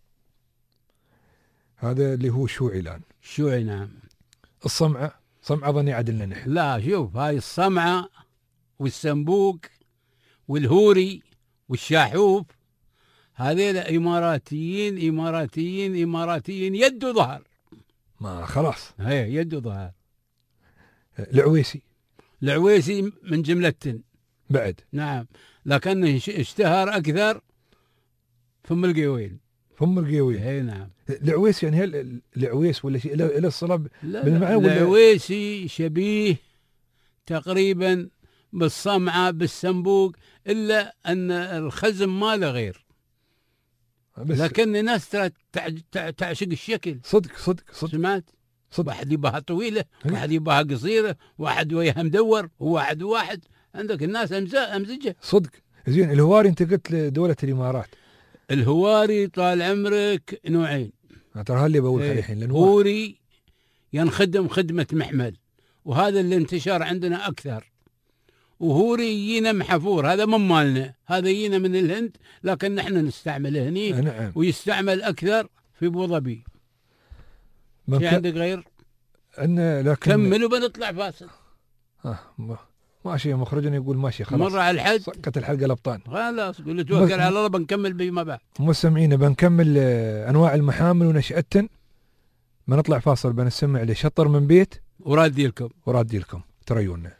هذا اللي هو الشوعي الان. الشوعي نعم. الصمعه. صمعه ظني عدلنا نحن. لا شوف هاي الصمعه والسنبوق والهوري والشاحوف هذيل اماراتيين اماراتيين اماراتيين يد وظهر. ما خلاص. هي يد وظهر. العويسي. العويسي من جملة بعد. نعم، لكنه اشتهر اكثر فم القيوين. فم القيوين. اي نعم. العويسي يعني هل العويس ولا شيء الى الصلاه بالمعنى ولا؟ العويسي شبيه تقريبا بالصمعه بالسنبوق، الا ان الخزم ما له غير. بس لكن الناس ترى تع- تع- تعشق الشكل. صدق صدق صدق سمعت؟ صدق. واحد يباها طويله، إيه. واحد يباها قصيره، واحد وياها مدور، وواحد وواحد. عندك الناس أمز- امزجه. صدق. زين الهواري انت قلت لدوله الامارات، الهواري طال عمرك نوعين. ترى هاللي بقول إيه. عليه الحين لان واحد- هوري ينخدم خدمه محمل، وهذا اللي انتشر عندنا اكثر. وهوري يجينا محفور، هذا من مالنا، هذا يجينا من الهند، لكن نحن نستعمله هني، نعم. ويستعمل اكثر في ابو ظبي. ما في كان- عندك غير؟ ان لكن كمل وبنطلع فاصل. آه ما- ماشي مخرجنا يقول ماشي خلاص مره على الحد سكت الحلقه الابطال. خلاص، قول له توكل على الله، بنكمل بما بعد. مستمعينا بنكمل آه، انواع المحامل ونشأتن. بنطلع فاصل بنسمع لشطر من بيت ورادي لكم. ورادي لكم تريونا.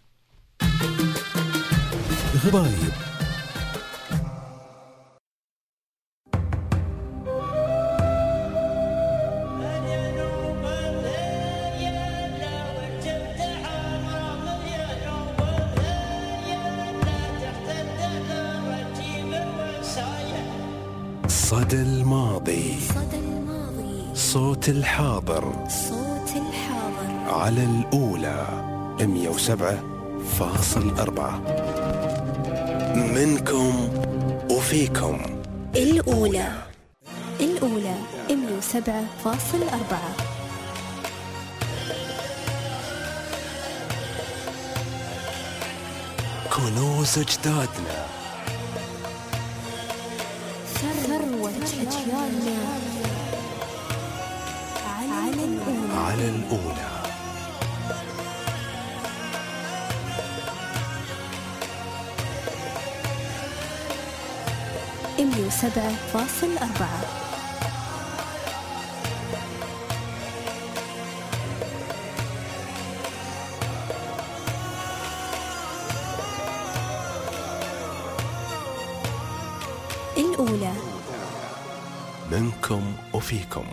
غبايب. صدى الماضي. صدى الماضي. صوت الحاضر. صوت الحاضر. على الأولى مية وسبعة فاصل أربعة. منكم وفيكم. الأولى الأولى مية وسبعة فاصل أربعة. كنوز أجدادنا. ثروة أجيالنا على الأولى. على الأولى. مية وسبعة فاصل أربعة. الأولى منكم وفيكم.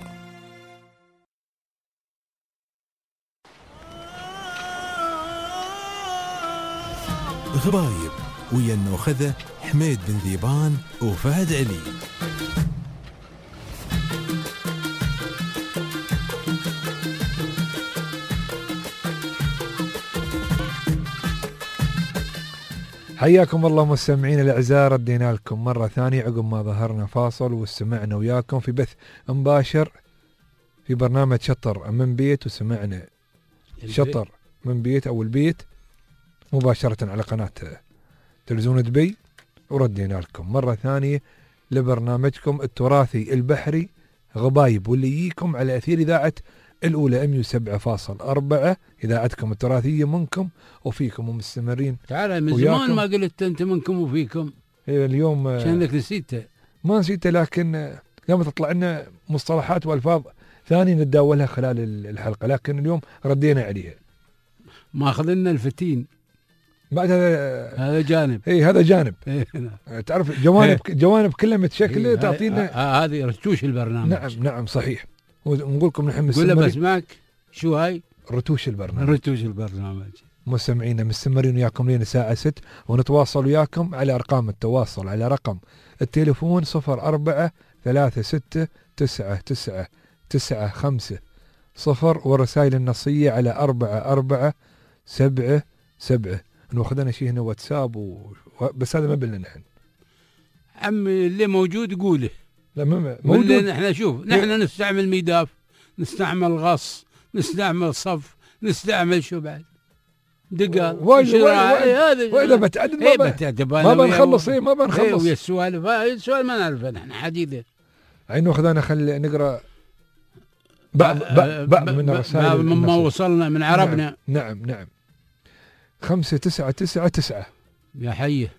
غبايب ويا النوخذة حميد بن ذيبان وفهد علي. حياكم الله مستمعين الاعزاء، ردينا لكم مره ثانيه عقب ما ظهرنا فاصل واستمعنا وياكم في بث مباشر في برنامج شطر من بيت، وسمعنا شطر من بيت او البيت مباشره على قناه تلفزيون دبي، وردينا لكم مره ثانيه لبرنامجكم التراثي البحري غبايب، واللي يجيكم على اثير اذاعه الاولى مية وسبعة فاصل أربعة، اذاعتكم التراثيه منكم وفيكم ومستمرين. تعال من وياكم. زمان ما قلت انت منكم وفيكم، إيه اليوم آه، كأنك نسيته. ما نسيته، لكن آه، قامت تطلع لنا مصطلحات والفاظ ثانيه نتداولها خلال ال- الحلقه، لكن اليوم ردينا عليها. ماخذ لنا الفتين، بعد هذا آه، هذا جانب. اي هذا جانب. إيه، نعم. آه، تعرف جوانب جوانب كلها متشكله إيه، تعطينا. ه- ه- هذه رتوش البرنامج. نعم نعم صحيح. ونقول لكم نحن قول له مستمرين بسمعك شو هاي رتوش البرنامج. رتوش البرنامج. مستمعينا مستمرين وياكم لين الساعة ستة، ونتواصل وياكم على أرقام التواصل على رقم التليفون صفر أربعة ثلاثة ستة تسعة تسعة تسعة خمسة صفر، والرسائل النصية على أربعة أربعة سبعة سبعة. ناخذنا شيء هنا واتساب و... بس هذا ما بلنا نحن. عمي اللي موجود قوله. لا ما موجود. موجود. نحن شوف، نحن نستعمل ميداف، نستعمل غص، نستعمل صف، نستعمل شو بعد دقال وين- شراع. وين- إيه، هذا وإذا بتعدد إيه، ما, ب... بتعدد ما أنا ويا- بنخلص. إيه ما إيه، بنخلص. ويا السوالف هاي السؤال ما نعرفه نحن حديده. عين ناخذنا خل نقرأ بعض بعض بعض من الرسائل بعض مما النصية. وصلنا من عربنا. نعم نعم, نعم. خمسة تسعة تسعة تسعة. يا حيه.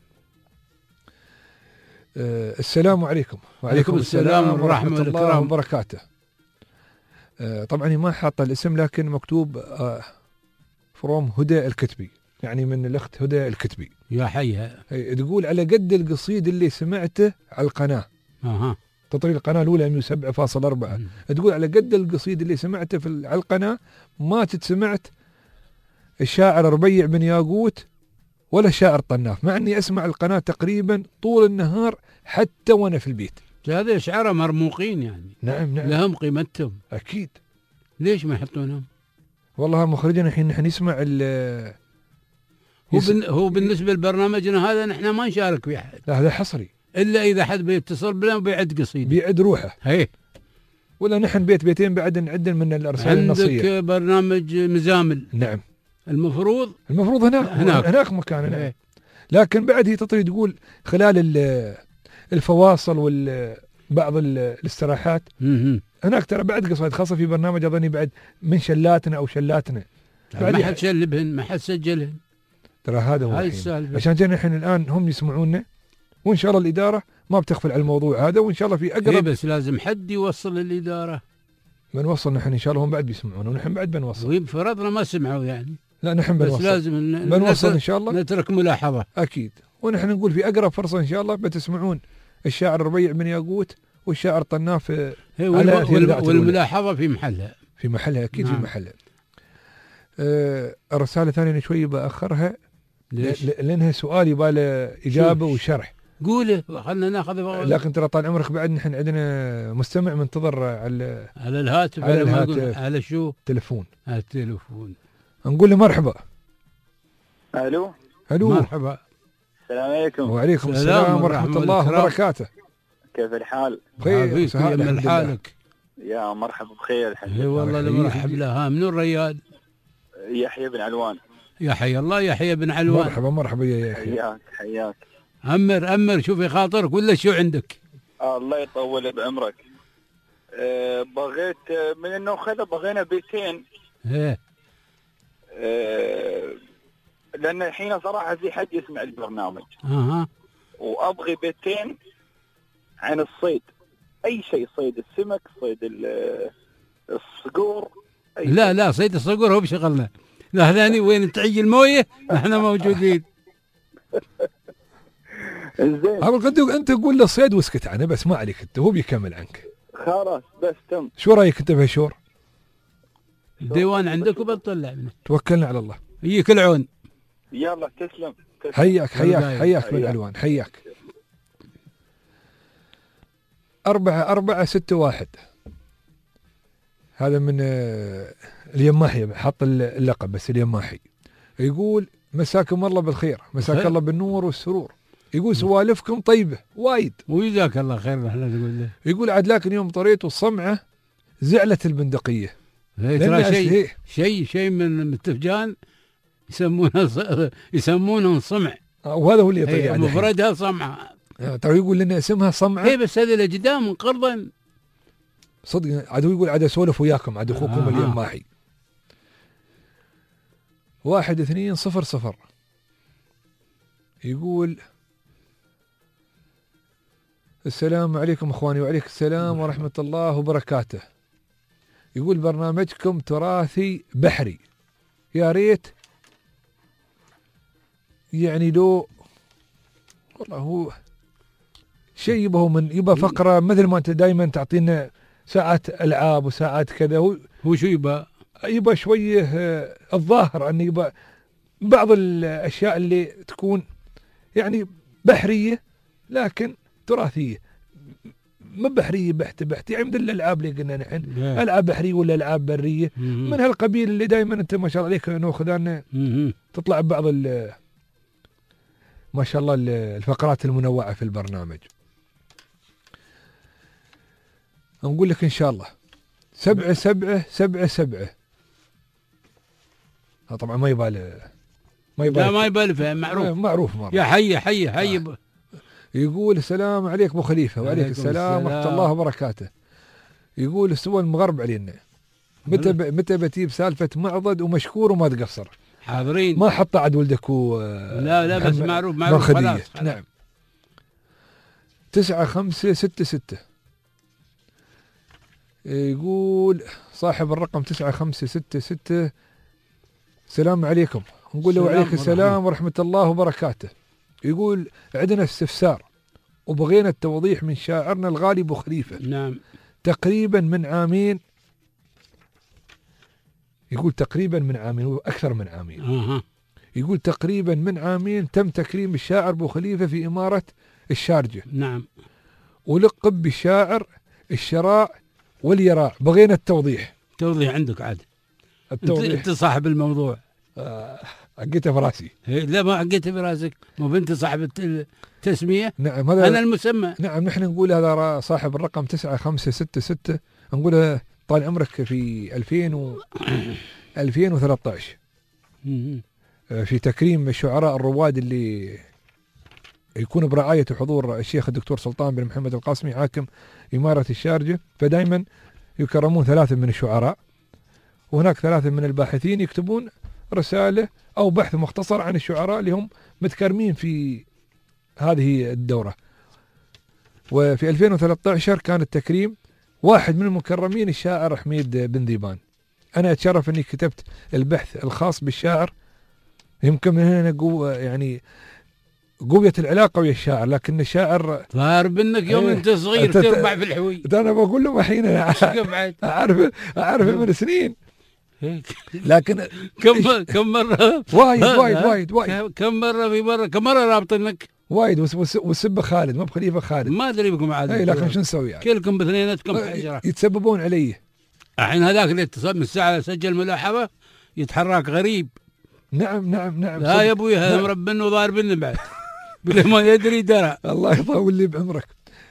آه السلام عليكم. وعليكم السلام ورحمة الله الكرام. وبركاته. آه طبعا ما حاط الاسم لكن مكتوب آه فروم هدى الكتبي، يعني من الأخت هدى الكتبي. يا حيه. آه تقول على قد القصيد اللي سمعته على القناة، اها تطريق القناة الأولى مية وسبعة فاصل أربعة. تقول على قد القصيد اللي سمعته في ال- على القناة ما تسمعت الشاعر ربيع بن ياقوت ولا الشاعر طناف، مع أني أسمع القناة تقريبا طول النهار حتى وأنا في البيت. هذا شعراء مرموقين يعني. نعم نعم لهم قيمتهم. اكيد. ليش ما يحطونهم؟ والله مخرجنا الحين نحن نسمع ال هو بن هو بالنسبه لبرنامجنا هذا نحن ما نشارك في احد. لا هذا حصري. الا اذا حد بيتصل بنا وبيعد قصيده. بيعد روحه. هي. ولا نحن بيت بيتين بعد نعدل من الارسال النصيه. عندك برنامج مزامل. نعم. المفروض المفروض هناك هناك, هناك مكان. نعم. لكن بعد هي تطري تقول خلال الفواصل وبعض الاستراحات هناك ترى بعد قصائد خاصه في برنامج اظني بعد من شلاتنا او شلاتنا. ما حد شلبهن، ما حد سجلهن. ترى هذا هو الحين. عشان كذا نحن الان هم يسمعونا، وان شاء الله الاداره ما بتغفل على الموضوع هذا، وان شاء الله في اقرب. إيه بس لازم حد يوصل للاداره. بنوصل نحن ان شاء الله، هم بعد بيسمعونا ونحن بعد بنوصل. ويب فرضنا ما سمعوا يعني. لا نحن بنوصل. بس لازم بنوصل ان شاء الله. نترك ملاحظه. اكيد. ونحن نقول في اقرب فرصه ان شاء الله بتسمعون الشاعر ربيع بن ياقوت والشاعر طناف. والملاحظه في محلها. في محلها اكيد. نعم. في محلها. أه الرساله الثانيه شوي باخرها. ليش؟ لانها سؤال يبغى له اجابه وشرح. قوله خلنا ناخذ. لكن ترى طال عمرك بعد نحن عندنا مستمع منتظر على على الهاتف. على الهاتف. على شو؟ تلفون. على التلفون. نقول له مرحبا. الو. الو. مرحبا. السلام عليكم. وعليكم السلام ورحمه الله وبركاته. كيف الحال؟ بخير. من حالك؟ يا مرحبا بخير الحمد لله. والله المرحب لها. من الريال؟ يحيى بن علوان. يا حي الله يحيى بن علوان. مرحبا مرحبا يا يحيى. حياك حياك. أمر أمر شوفي خاطرك ولا شو عندك؟ آه الله يطول بعمرك. أه بغيت من النوخذة بغينا بيتين. ايه. أه لأن الحين صراحة في حد يسمع البرنامج. اها. وأبغي بيتين عن الصيد. أي شيء، صيد السمك، صيد الصقور. لا شيء. لا صيد الصقور هو بشغلنا. لا هذاني وين تعي المويه نحن موجودين. زين. اقول قد انت قول له الصيد واسكت عنه بس ما عليك انت، هو بيكمل عنك. خلاص بس تم. شو رايك انت بهالشور؟ الديوان عندك وبنطلع منه. توكلنا على الله. يجيك العون. يلا تسلم. تسلم. حياك حياك حياك بن علوان حياك. أربعة أربعة ستة واحد. هذا من اليماحي، حط اللقب بس اليماحي. يقول مساكم الله بالخير، مساك الله بالنور والسرور. يقول سوالفكم طيبة وايد. وجزاك الله خير. نحن نقول له. يقول عاد لكن يوم طريت والصمعة زعلت البندقية. ترى شيء شيء شيء من التفجان يسمونها يسمونه صمع. وهذا هو اللي يطيع. مفردها صمعة. ترى يقول لنا اسمها صمعة. اي بس هذه الأجدام قرضا. صدق عاد يقول عاد اسولف وياكم عاد اخوكم آه. اليماحي. واحد اثنين صفر صفر. يقول السلام عليكم اخواني. وعليك السلام ورحمة الله وبركاته. يقول برنامجكم تراثي بحري، يا ريت يعني لو والله هو شيء يبغى من يبغى فقرة مثل ما انت دائما تعطينا ساعات العاب وساعات كذا. هو هو شو يبغى؟ يبغى شويه الظاهر انه يبغى بعض الاشياء اللي تكون يعني بحريه لكن تراثيه، ما بحريه بحت بحت يعني مثل الالعاب اللي قلنا نحن العاب بحريه ولا العاب بريه من هالقبيل اللي دائما انت ما شاء الله عليك ناخذ تطلع بعض ما شاء الله الفقرات المنوعه في البرنامج. نقول لك ان شاء الله سبعة سبعة سبعة سبعة. طبعا ما يبال ما يبال لا ما يبال فهم معروف معروف مرة. يا حي حي حي آه. يقول السلام عليك ابو خليفه. وعليك السلام ورحمه الله وبركاته. يقول استوى المغرب علينا متى ب... متى بتجيب سالفه معضد ومشكور وما تقصر. حاضرين. ما حط عاد ولدك و لا لا بس معروف معروف خلاص, خلاص. نعم. تسعة خمسة ستة ستة. يقول صاحب الرقم تسعة خمسة ستة ستة السلام عليكم. نقول له وعليك السلام ورحمة الله وبركاته. يقول عندنا استفسار وبغينا التوضيح من شاعرنا الغالي ابو خليفة. نعم. تقريبا من عامين. يقول تقريبا من عامين واكثر من عامين. أه. يقول تقريبا من عامين تم تكريم الشاعر ابو خليفة في إمارة الشارجة. نعم. ولقب بالشاعر الشراع واليراع. بغينا التوضيح. توضيح عندك عاد. التوضيح انت صاحب الموضوع. آه، عقيته في راسي. لا ما عقيته في راسك، مو بنت صاحب التسمية. نعم هذا أنا المسمى. نعم نحن نقول هذا صاحب الرقم تسعة خمسة ستة ستة، نقولها طال عمرك في ألفين و ألفين وثلاثة عشر في تكريم الشعراء الرواد اللي يكون برعاية وحضور الشيخ الدكتور سلطان بن محمد القاسمي حاكم إمارة الشارجة. فدائما يكرمون ثلاثة من الشعراء، وهناك ثلاثة من الباحثين يكتبون رسالة أو بحث مختصر عن الشعراء اللي هم متكرمين في هذه الدورة. وفي ألفين وثلاثة عشر كان التكريم واحد من المكرمين الشاعر حميد بن ذيبان. أنا أتشرف أني كتبت البحث الخاص بالشاعر. يمكن من هنا قوة يعني قوية العلاقة ويا الشاعر، لكن الشاعر ظاهر بأنك يوم ايه أنت صغير تربع في الحوي. أنا بقول له الحين أعرف أعرف من سنين، لكن كم كم مرة وايد وايد وايد وايد كم مرة في مرة كم مرة رابطنك وايد. والسبة خالد مو بخليفة خالد، ما أدري بكم عاد. اي لكن شو نسوي يعني؟ كلكم باثنيناتكم حجرة يتسببون علي. الحين هذاك اللي اتصل من الساعة سجل ملاحظة يتحرك غريب. نعم نعم نعم. لا يا ابوي هذا مربن وضاربن بعد بلا ما يدري درى. الله يطول لي بعمرك.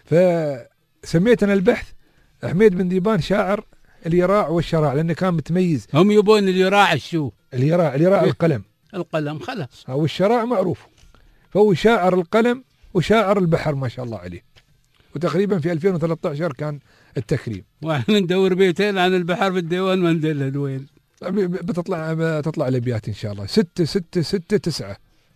فسميت انا البحث حميد بن ذيبان شاعر اليراع والشراع، لانه كان متميز. هم يبون اليراع الشو؟ اليراع اليراع القلم. القلم خلاص. او الشراع معروف، فهو شاعر القلم وشاعر البحر ما شاء الله عليه. وتقريبا في ألفين وثلاثة عشر كان التكريم. واحنا ندور بيتين عن البحر بالديوان ما ندله وين. بتطلع بتطلع الابيات ان شاء الله. ستة ستة ستة تسعة.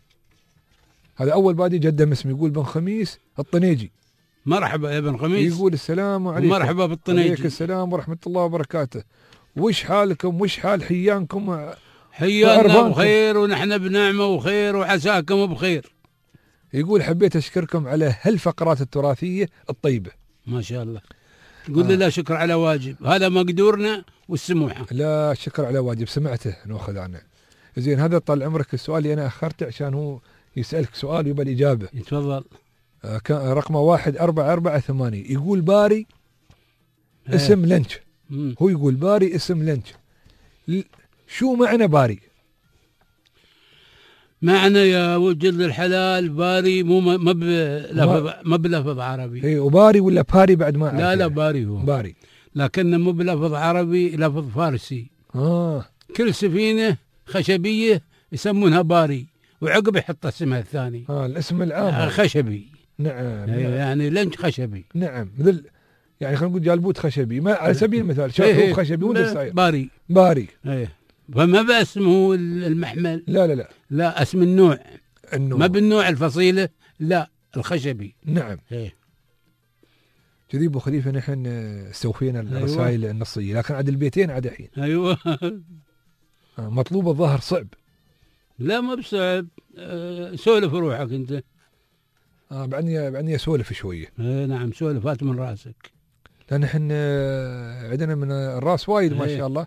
هذا اول بادي جده اسمه يقول بن خميس الطنيجي. مرحبا يا بن خميس. يقول السلام عليكم. مرحبا بالطنيجي. عليك السلام ورحمه الله وبركاته. وش حالكم وش حال حيانكم؟ حيانا بخير ونحن بنعمه وخير وعساكم بخير. يقول حبيت اشكركم على هالفقرات التراثيه الطيبه. ما شاء الله. يقول لي آه. لا شكر على واجب، هذا مقدورنا والسموحه. لا شكر على واجب، سمعته ناخذ عنه. زين هذا طال عمرك السؤال اللي انا اخرته عشان هو يسالك سؤال يبقى الاجابه. يتفضل. آه كان رقمه واحد أربعة أربعة ثمانية. يقول باري هي. اسم لنش. مم. هو يقول باري اسم لنش. شو معنى باري؟ معنى يا وجد الحلال باري مو ما بلفظ ما بلفظ عربي. اي وباري ولا باري بعد ما لا لا باري هو باري، لكنه مو بلفظ عربي، لفظ فارسي. اه كل سفينه خشبيه يسمونها باري، وعقب يحط اسمها الثاني. اه الاسم العام آه خشبي. نعم يعني لنج خشبي. نعم مثل يعني خلينا نقول جالبوت خشبي، ما على سبيل المثال شاطوف خشبي وانت صاير باري باري. ايه فما باسمه المحمل. لا لا لا لا اسم النوع. النوع ما بالنوع الفصيله، لا الخشبي. نعم. ايه كذي ابو خليفه نحن استوفينا الرسائل أيوة. النصيه، لكن عاد البيتين عاد الحين. ايوه مطلوب الظاهر صعب. لا ما بصعب. أه سولف روحك انت. اه بعدني بعدني اسولف شويه. ايه نعم سولف هات من راسك. لان احنا عندنا من الراس وايد ما شاء الله.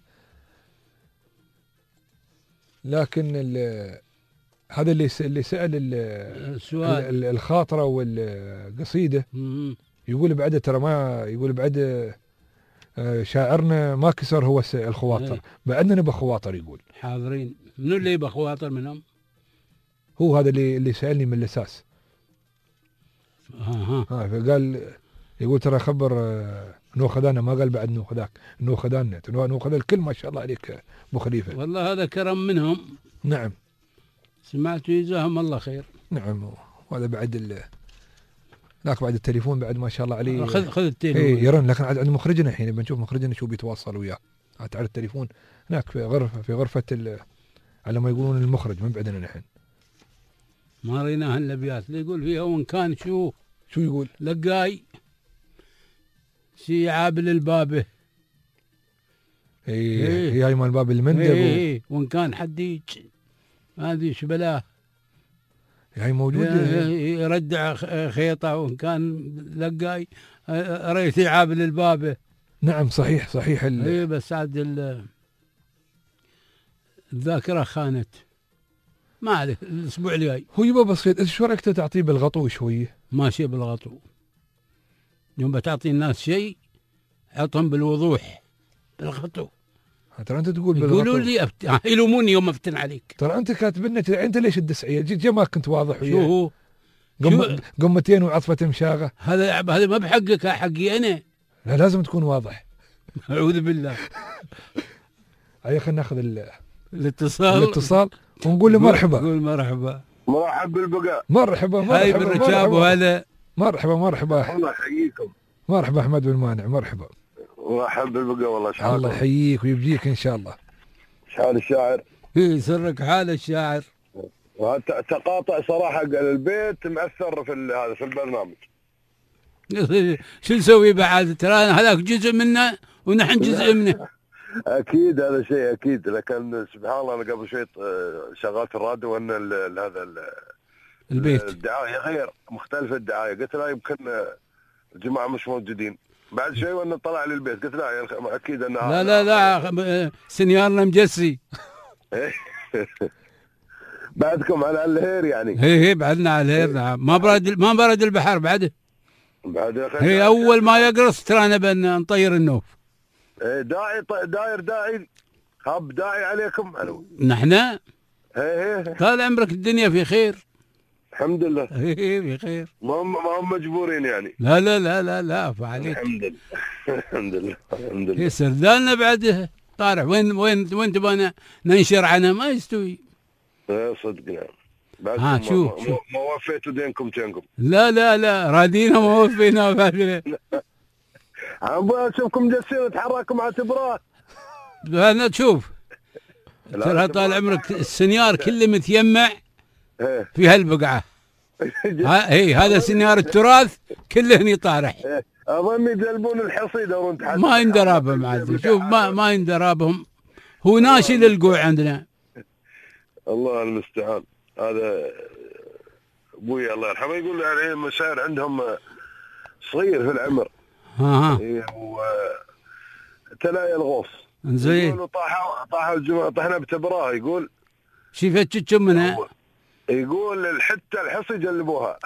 لكن هذا اللي اللي سأل السؤال الخاطرة والقصيدة يقول بعد ترى ما يقول بعد شاعرنا ما كسر هو الخواطر، بعدنا نبى خواطر. يقول حاضرين. منو اللي يبى خواطر منهم؟ هو هذا اللي اللي سألني من الأساس. ها ها فقال يقول ترى خبر نو خذانا، ما قال بعد نو خذاك، نو خذانا نو خذا الكل ما شاء الله عليك ابو خليفه. والله هذا كرم منهم. نعم سمعت جزاهم الله خير. نعم. وهذا بعد ال هناك بعد التليفون بعد ما شاء الله عليه. خذ خذ التليفون. اي يرن، لكن عاد عند مخرجنا الحين بنشوف مخرجنا شو بيتواصل وياه. عاد على التليفون هناك في غرفه في غرفه ال... على ما يقولون المخرج من بعدنا نحن. ما ريناها الابيات اللي يقول فيها وان كان شو شو يقول؟ لقاي شي عابل البابه. اي هي هاي مال باب المندب. اي و... وان كان حديج هذه شبلاه هاي موجوده. يردع خيطه وان كان لقاي ريتي عابل البابه. نعم صحيح صحيح. ال... اي بس عاد ال... الذاكره خانت. ما عليك الاسبوع الجاي. هو يبقى بسيط. شو رايك تعطيه بالغطو شويه؟ ماشي بالغطو. يوم بتعطي الناس شيء عطهم بالوضوح بالخطو. ترى انت تقول يقولوا لي أفت... يلوموني يوم افتن عليك. ترى انت كاتب لنا انت ليش الدسعيه؟ جيت ما كنت واضح وياه. شو هو؟ قم... قمتين وعطفه مشاغه. هذا هذا ما بحقك، حقي انا. لا لازم تكون واضح. اعوذ بالله. هيا خلينا ناخذ ال... الاتصال الاتصال ونقول له مرحبا. قول مرحبا. مرحب بالبقاء. مرحبا مرحبا. هاي بالرجاب وهذا. مرحبا مرحبا. الله يحييكم. مرحبا احمد بن مانع مرحبا. مرحب بالبقاء والله. شحال الله يحييك ويبجيك ان شاء الله. شحال الشاعر؟ اي سرك حال الشاعر. تقاطع صراحه قال البيت مأثر في هذا في البرنامج. شو نسوي بعد؟ ترى هذاك جزء منا ونحن جزء منه. اكيد هذا شيء اكيد، لكن سبحان الله انا قبل شوي شغلت الراديو ان هذا البيت الدعايه غير مختلفه الدعايه، قلت لا يمكن الجماعه مش موجودين. بعد شوي وانا طلع لي البيت قلت لا يعني اكيد ان لا لا لا سنيارنا مجسي. بعدكم على الهير يعني. هي هي بعدنا على الهير. نعم ما برد ما برد البحر بعده. بعد هي اول ما يقرص ترانا بان نطير النوف. داعي داير داعي هب داعي عليكم. نحن هي هي طال عمرك الدنيا في خير الحمد لله. هي هي في خير. ما هم ما هم مجبورين يعني. لا لا لا لا لا فعليك. الحمد لله الحمد لله الحمد لله. هي سردالنا بعده طارح وين وين وين تبغى ننشر عنها ما يستوي. ايه صدق نعم. بعد ها شوف ما, شوف ما وفيتوا دينكم تنكم. لا لا لا رادينا ما وفينا بعد. عم اشوفكم جالسين تحركوا مع تبراه. انا تشوف ترى طال عمرك السنيار كله متيمع في هالبقعه. هي هذا سنيار التراث كله هني طارح. اظن يجلبون الحصيد او ما يندرابهم عاد. شوف ما ما يندرابهم. هو ناشل القوع عندنا. الله المستعان. هذا ابوي الله يرحمه يقول يعني المشاعر عندهم صغير في العمر. ها ها تلاقي الغوص زين. يقولوا طاحوا طاحوا الجماعه طحنا بتبراه. يقول شي فتشتم منها. يقول حتى الحصي جلبوها.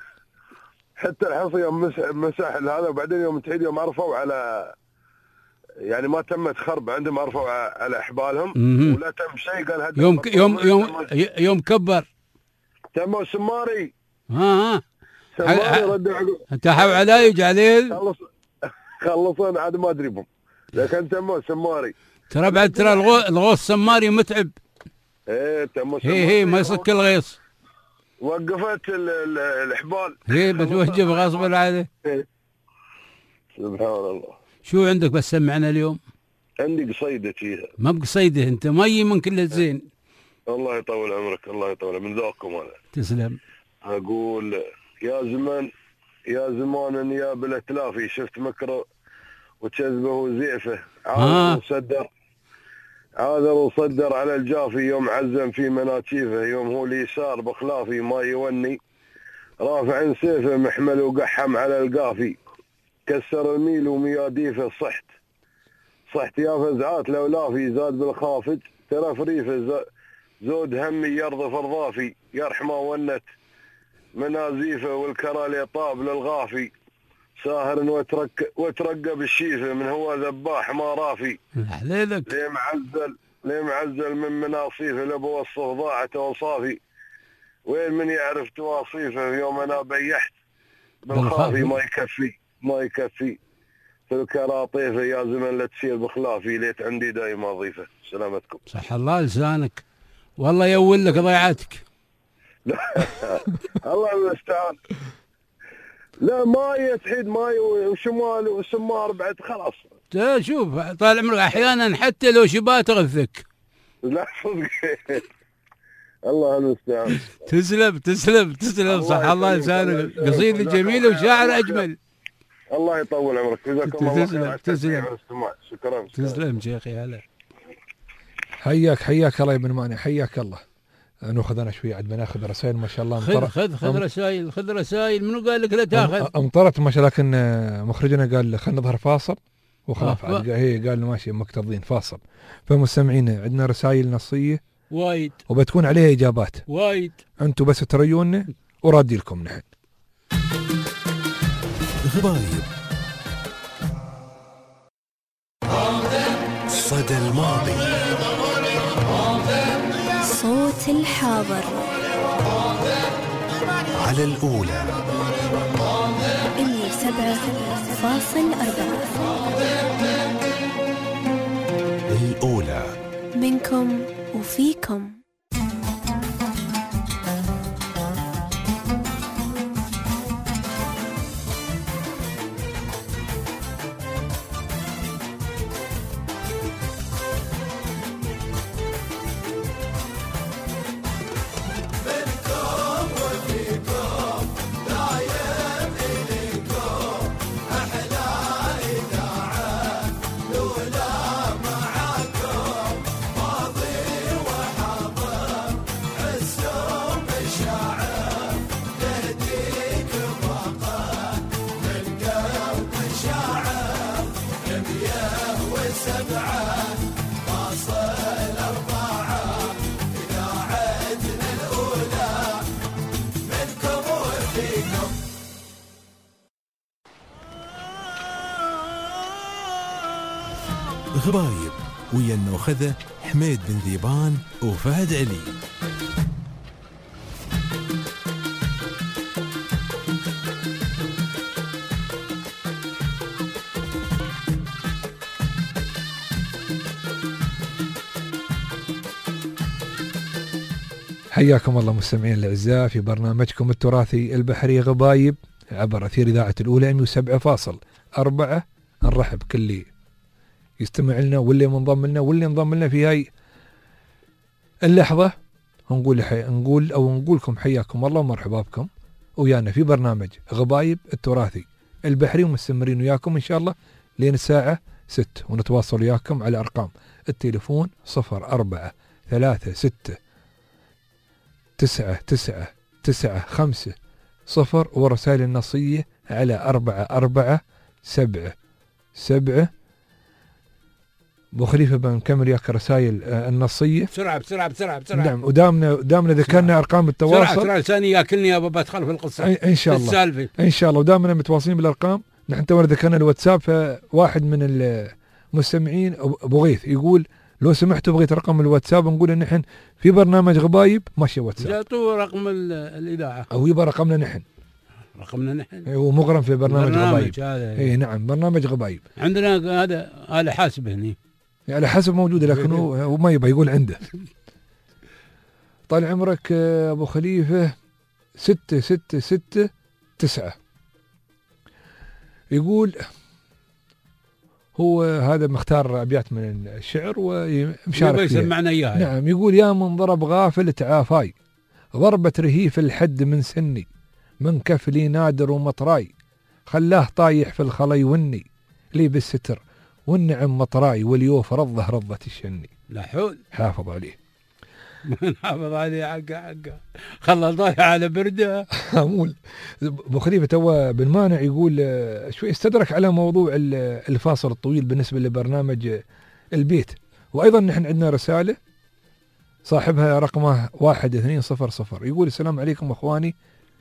حتى الحصي يوم مسح مسح هذا، وبعدين يوم تعيد يوم عرفوا على يعني ما تمت خرب عندهم، عرفوا على احبالهم ولا تم شيء. قال هذا يوم يوم يوم يوم كبر تموا سماري. ها ها سماري ردوا عقب انتحوا علي وجعليل خلص خلصون عاد ما ادري بهم، لكن تموا سماري. ترى بعد ترى الغوص سماري متعب. ايه تموا سماري. هي هي ما يصك الغيص. وقفت الاحبال. هي بتوجب غصبا عليه. سبحان الله. شو عندك بس سمعنا اليوم؟ عندي قصيدة فيها. ما بقصيدة انت مي من كل الزين. الله يطول عمرك الله يطول من ذوقكم هذا. تسلم. اقول يا زمان يا زمان يا بالاتلافي شفت مكر وكذبه وزيفه عاذر وصدر عاذر وصدر على الجافي يوم عزم في مناكيفه يوم هو اليسار بخلافي ما يوني رافع سيفه محمل وقحم على القافي كسر الميل ومياديفه صحت صحت يا فزعات لولافي زاد بالخافج ترى فريفه زود همي يرضف الضافي يرحمه ونت منازيفه والكرالي طاب للغافي ساهر وترك وترقب الشيفه من هو ذباح ما رافي حليلك ليه معزل ليه معزل من مناصيفه لابو وصف ضاعته وصافي وين من يعرف تواصيفه يوم انا بيحت بالخافي ما يكفي ما يكفي في الكراطيفه يا زمن لا تصير بخلافي ليت عندي دايما اضيفه. سلامتكم. صح الله لسانك والله يول لك ضيعتك. الله المستعان. لا ماي تحيد ماي وشمال وسمار بعد خلاص. شوف طال عمرك احيانا حتى لو شباه تغثك. لا صدق. الله المستعان. تسلم تسلم تسلم صح الله لسانك قصيدة جميلة وشاعر اجمل. الله يطول عمرك جزاكم الله خير. تسلم شكرا. تسلم شيخي هلا. حياك حياك الله يا ابن مانع حياك الله. ناخذ انا شوي عاد بناخذ رسائل ما شاء الله. خذ خذ خذ رسائل خذ رسائل منو قال لك لا تاخذ؟ امطرت ما شاء الله. لكن مخرجنا قال خلينا نظهر فاصل وخلاف عاد هي قال ماشي مكتظين فاصل. فمستمعينا عندنا رسائل نصيه وايد وبتكون عليها اجابات وايد. انتم بس تريونا ورادي لكم نحن. غبايب صدى الماضي. صوت الحاضر على الأولى. مية وسبعة فاصل أربعة. الأولى منكم وفيكم. غبايب ويا النوخذة حميد بن ذيبان وفهد علي. حياكم الله مستمعين الاعزاء في برنامجكم التراثي البحري غبايب عبر اثير اذاعه الاولى مية وسبعة فاصل أربعة. نرحب كل يستمع لنا واللي منضم لنا واللي انضم لنا في هاي اللحظه. نقول حي... نقول او نقول لكم حياكم الله ومرحبا بكم ويانا في برنامج غبايب التراثي البحري، ومستمرين وياكم ان شاء الله لين الساعه ستة، ونتواصل وياكم على ارقام التليفون صفر أربعة ثلاثة ستة تسعة تسعة تسعة خمسة صفر، ورسائل النصية على أربعة أربعة سبعة سبعة. أبو خليفة بنكمل ياك رسائل النصية بسرعة بسرعة بسرعة بسرعة. نعم، ودامنا دامنا ذكرنا أرقام التواصل بسرعة بسرعة لساني ياكلني يا بابا، أدخل في القصة إن شاء الله السالفة. إن شاء الله، ودامنا متواصلين بالأرقام. نحن تونا ذكرنا الواتساب، فواحد من المستمعين أبو غيث يقول لو سمحتوا بغيت رقم الواتساب، نقول ان نحن في برنامج غبايب ماشي واتساب، جاتوا رقم الاذاعه او يبقى رقمنا نحن رقمنا نحن ومغرم في برنامج, برنامج غبايب. اي نعم، برنامج غبايب عندنا هذا آلة حاسبة هني على حسب موجوده، لكن هو ما يبغى يقول عنده. طال عمرك ابو خليفه ستة ستة ستة تسعة يقول هو هذا مختار أبيات من الشعر ومشارك فيها. يسمعنا إياها. نعم، يقول يا من ضرب غافل تعافاي، ضربة رهيف الحد من سني، من كفلي نادر ومطراي، خلاه طايح في الخلي وني، لي بالستر والنعم مطراي، واليوف رضه رضة الشني. لا حول. حافظ عليه. من حافظ عليه حقه حقه خلى ضايع على برده. مول ابو خليفه تو بن مانع يقول شوي استدرك على موضوع الفاصل الطويل بالنسبه لبرنامج البيت، وايضا نحن عندنا رساله صاحبها رقمه واحد اثنين صفر صفر يقول السلام عليكم اخواني.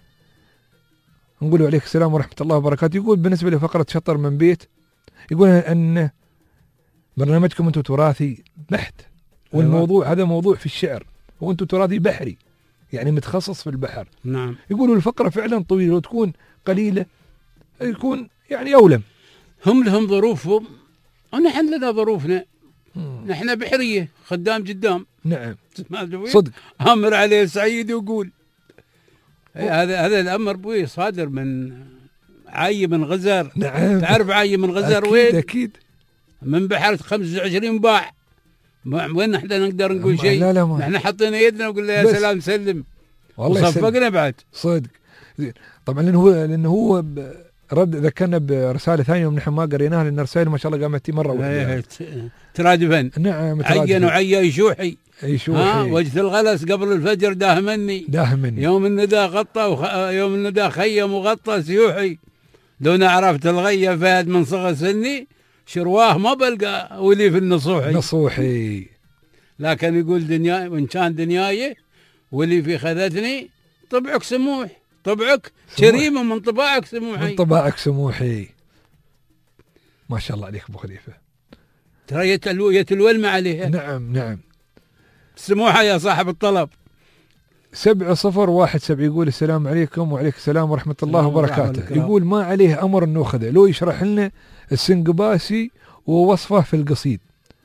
نقول عليك السلام ورحمه الله وبركاته. يقول بالنسبه لفقره شطر من بيت، يقول ان برنامجكم انتم تراثي بحت، والموضوع هذا موضوع في الشعر، وانتم تراثي بحري يعني متخصص في البحر. نعم. يقولوا الفقرة فعلا طويلة وتكون قليلة يكون يعني أولم. هم لهم ظروفهم ونحن لنا ظروفنا. مم. نحن بحرية خدام جدام. نعم صدق. أمر عليه سعيد ويقول هذا هذا الأمر بوي صادر من عاي من غزر. نعم. تعرف عاي من غزر أكيد وين؟ أكيد. من بحر خمسة وعشرين باع. وين احنا نقدر نقول شيء؟ لا لا ما. نحن حطينا يدنا وقلنا يا سلام سلم. والله وصفقنا بعد. صدق. طبعا لانه هو لانه هو رد ذكرنا برساله ثانيه ونحن ما قريناها، لان رسائل ما شاء الله قامت مره واحده. ترادفا. نعم. عين وعيا يشوحي. يشوحي. ها وجه الغلس قبل الفجر داهمني. داهمني. يوم الندى غطى وخ... يوم الندى خيم وغطى سيوحي. دون عرفت الغيه فهد من صغر سني. شرواه ما بلقى ولي في النصوحي. نصوحي. لكن يقول دنيا وإن كان دنياي ولي في خذتني طبعك سموح. طبعك كريم ومن طباعك سموحي. من طباعك سموحي. ما شاء الله عليك أبو خليفة. ترى يتلو يتلو الماء عليها. نعم نعم. سموحة يا صاحب الطلب. سبعة صفر واحد سبعة يقول السلام عليكم. وعليكم السلام ورحمة الله وبركاته. يقول ما عليه أمر نأخذه، لو يشرح لنا السنقباسي ووصفه في القصيد.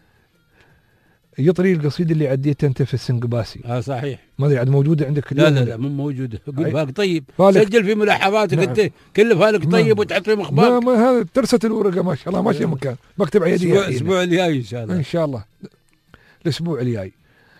يطري القصيد اللي عديته انت في السنقباسي. اه صحيح. ما ادري عاد موجوده عندك؟ لا لا لا مو موجوده. قول فالك طيب. فالك سجل في ملاحظاتك. نعم. انت كل فالك طيب وتحط في مخبارك. ما, ما هذا ترست الورقه ما شاء الله ماشي مكان. بكتب على يدي. الاسبوع الجاي ان شاء الله. ان شاء الله الاسبوع الجاي.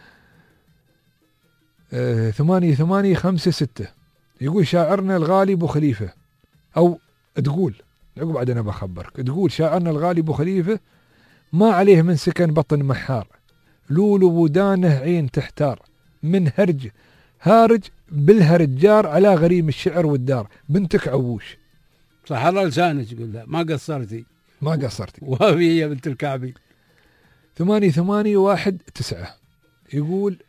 آه ثمانية ثمانية خمسة ستة يقول شاعرنا الغالي ابو خليفه، او تقول عقب بعد انا بخبرك، تقول شاعرنا الغالي ابو خليفه ما عليه من سكن بطن محار، لولو ودانه عين تحتار، من هرج هارج بالهرج جار على غريم الشعر والدار، بنتك عووش. صح الله لسانك تقول لا ما قصرتي. ما قصرتي. وهذه يا بنت الكعبي. ثمانية ثمانية واحد تسعة يقول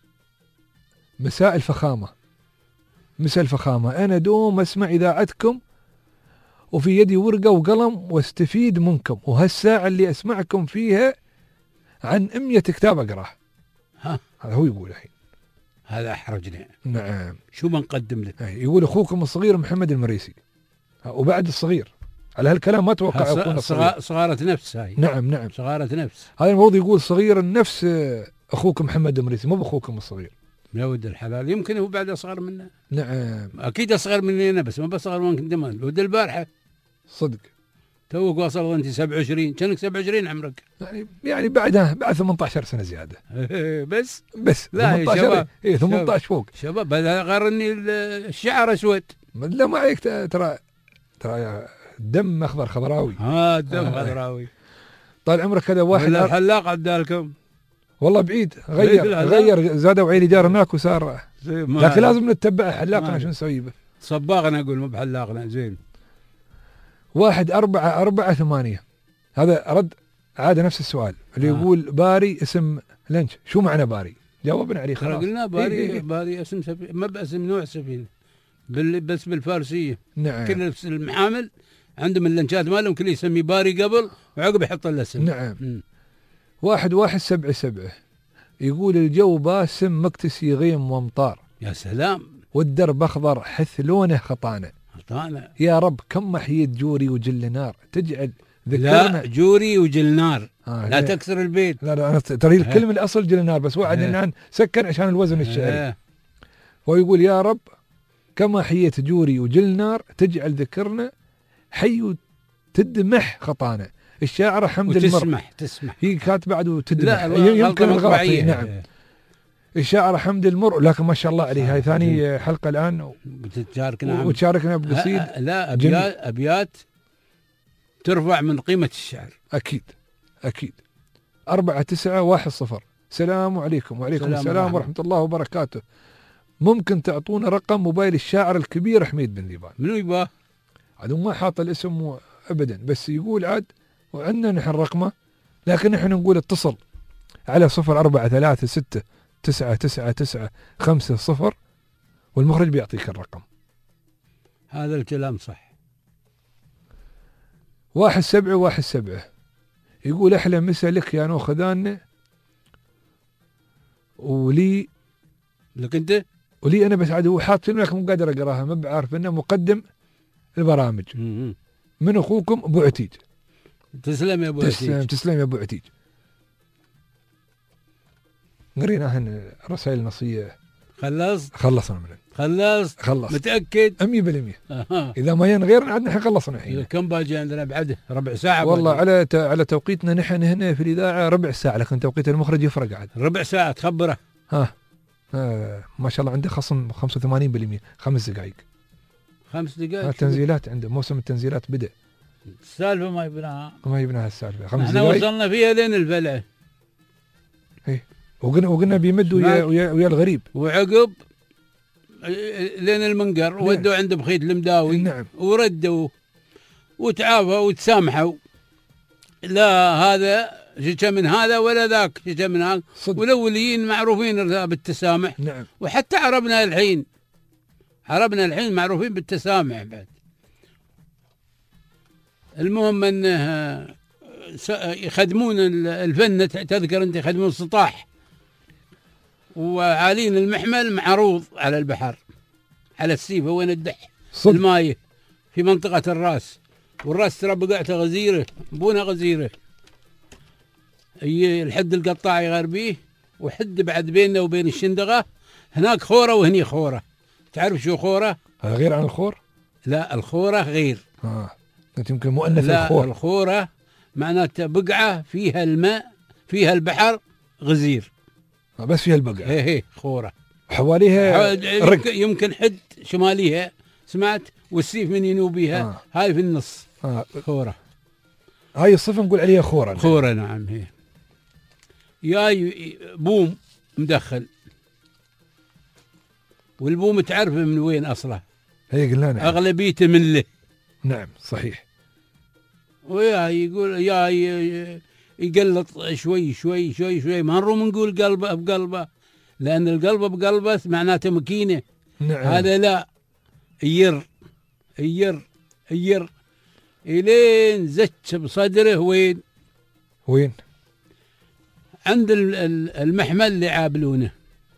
مساء الفخامة. مساء الفخامة، أنا دوم أسمع إذاعتكم وفي يدي ورقة وقلم واستفيد منكم، وهالساعة اللي أسمعكم فيها عن أمية كتاب أقراه. ها هذا هو يقول الحين. هذا أحرجنا. نعم. شو بنقدم لك؟ يقول أخوكم الصغير محمد المريسي، وبعد الصغير على هالكلام ما توقع يكون الصغير. صغارة نفس هاي. نعم نعم صغارة نفس. هذا المفروض يقول صغير النفس أخوكم محمد المريسي، مو بأخوكم الصغير. يا ولد الحلال يمكن هو بعد أصغر منا. نعم أكيد أصغر مني أنا بس ما بصغر منك أنت. ما ولد البارحة صدق توك واصل أنت سبعة وعشرين، كأنك سبعة وعشرين عمرك. يعني يعني بعدها بعد ثمانية عشر سنة زيادة. بس بس لا ثمانية عشر شباب. إيه ثمانية عشر فوق. شباب هذا غرني الشعر أسود. لا ما عليك ترى ترى دم أخضر خضراوي. ها دم آه. خضراوي. طال عمرك هذا واحد الحلاق عدالكم والله بعيد غير غير زادوا عيلي جار هناك وصار، لكن لازم نتبع حلاقنا شو نسوي به. صباغنا أقول مو بحلاقنا. زين. واحد أربعة أربعة ثمانية هذا رد عادة نفس السؤال اللي آه. يقول باري اسم لنش، شو معنى باري؟ جاوبنا عليه خلاص. قلنا باري إيه إيه. باري اسم سفينة، ما باسم نوع سفينة بال بس بالفارسية. نعم. كل المحامل عندهم اللنشات مالهم كل يسمي باري قبل وعقب يحط له اسم. نعم. م. واحد واحد سبعة سبعة يقول الجو باسم مكتسي غيم وامطار. يا سلام. والدرب اخضر حث لونه خطانه. خطانه. يا رب كم محيت جوري وجل نار تجعل ذكرنا. لا جوري وجل نار. آه لا تكسر البيت. لا لا انا ترى الكلمه الاصل جل نار بس وعد الان سكن عشان الوزن الشعري. ويقول يا رب كما حيت جوري وجل نار تجعل ذكرنا حي تدمح خطانا. الشاعرة حمد المر تسمح تسمح هي كانت بعد وتدمح يمكن الغلط. نعم. الشاعرة حمد المر لكن ما شاء الله عليه هاي ثاني حلقة الآن بتشاركنا وتشاركنا بقصيد. لا أبيات أبيات ترفع من قيمة الشعر. أكيد أكيد. أربعة تسعة واحد صفر. السلام عليكم. وعليكم السلام, السلام ورحمة الله وبركاته. ممكن تعطونا رقم موبايل الشاعر الكبير حميد بن ذيبان؟ منو يباه؟ عاد ما حاط الاسم أبدا بس يقول عاد وعندنا نحن رقمه لكن نحن نقول اتصل على صفر أربعة ثلاثة ستة تسعة تسعة تسعة خمسة صفر والمخرج بيعطيك الرقم. هذا الكلام صح. واحد سبعة واحد سبعة يقول أحلى مسا لك يا نو خذان ولي لك أنت ولي أنا بس عاد هو حاط لكن مو قادر أقراها ما بعرف إنه مقدم البرامج م- من أخوكم أبو عتيج. تسلم يا أبو عتيج. تسلم تسلم يا أبو عتيج. قريناها الرسائل النصية. خلصت؟ خلصنا منه. خلصت؟ خلص. متأكد؟ مية بالمية. أه. إذا ما ين غيرنا عندنا الحين خلصنا الحين. كم باجي عندنا بعده؟ ربع ساعة. والله على ت... على توقيتنا نحن هنا في الإذاعة ربع ساعة لكن توقيت المخرج يفرق عاد. ربع ساعة تخبره. ها. آه. ما شاء الله عنده خصم خمسة وثمانين بالمية خمس دقائق. خمس دقائق. التنزيلات عنده موسم التنزيلات بدأ. السالفة ما يبناها. ما يبناها السالفة. خمس احنا دقائق. وصلنا فيها لين الفلع. ايه. وقلنا وقلنا بيمد ويا ويا, ويا الغريب. وعقب لين المنقر نعم. ودوا عند بخيت المداوي. نعم. وردوا وتعافوا وتسامحوا. لا هذا شجع من هذا ولا ذاك شجع من هذا. والأوليين معروفين بالتسامح. نعم. وحتى عربنا الحين عربنا الحين معروفين بالتسامح بعد. المهم انه يخدمون الفنة، تذكر أنت يخدمون السطاح، وعالين المحمل معروض على البحر على السيفة وين الدح صدق. المايه في منطقة الراس، والراس ترى بقعته غزيرة بونها غزيرة، هي الحد القطاع يغربيه، وحد بعد بيننا وبين الشندقة هناك خورة وهني خورة. تعرف شو خورة؟ هذا غير عن الخور؟ لا الخورة غير. اه انت يمكن مؤنث لا الخور. الخورة معناتها بقعة فيها الماء فيها البحر غزير، آه بس فيها البقعة. هي هي خورة. حواليها رق. يمكن حد شماليها سمعت، والسيف من ينوبيها آه. هاي في النص. آه. خورة. هاي الصفة نقول عليها خورة. خورة نعم. هي ياي بوم مدخل، والبوم تعرف من وين أصله؟ هي قلنا نعم. أغلبيته من له. نعم صحيح. وياي يقول ياي يقلط شوي شوي شوي شوي، ما نروم نقول قلبه بقلبه، لأن القلب بقلبه معناته مكينة. نعم. هذا لا، ير ير ير إلين زتش بصدره. وين وين؟ عند المحمل اللي عابلونه،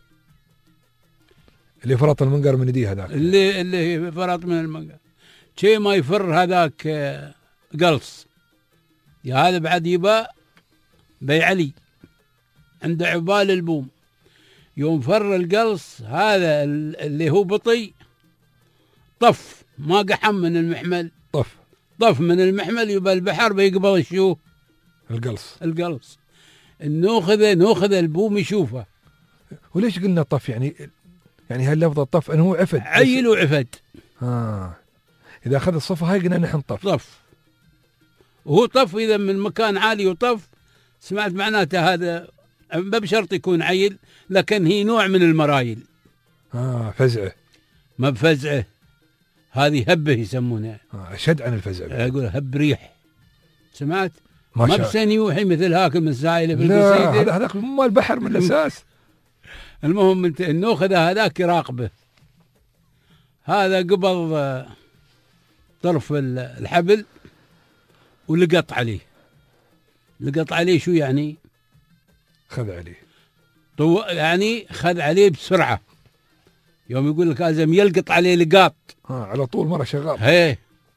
اللي فرط المنقر من يديه هذاك، اللي اللي فرط من المنقر شيء ما يفر هذاك قلص. يا هذا بعد يبا بي علي عند عبال البوم، يوم فر القلص هذا اللي هو بطي طف، ما قحم من المحمل، طف طف من المحمل، يبقى البحر بيقبل شو؟ القلص. القلص النوخذه نوخذه البوم يشوفه. وليش قلنا طف؟ يعني يعني هاللفظة طف انه هو عفد، عيل وعفد. اه اذا اخذ الصفة هاي قلنا نحن طف. طف وهو طف اذا من مكان عالي وطف، سمعت معناته هذا ما بشرط يكون عيل، لكن هي نوع من المرايل. اه فزعه، ما بفزعه، هذه هبه يسمونها. آه اشد عن الفزع. اقول هب ريح، سمعت؟ ما, ما بسنيوحي مثل هاكم السائله في لا القصيده. هذا هذاك مال البحر من الاساس. المهم انت النوخذه هذاك يراقبه، هذا قبل طرف الحبل ولقط عليه. لقط عليه شو يعني؟ خذ عليه، طو يعني خذ عليه بسرعه. يوم يقول لك لازم يلقط عليه لقاط، اه على طول مره شغال. هي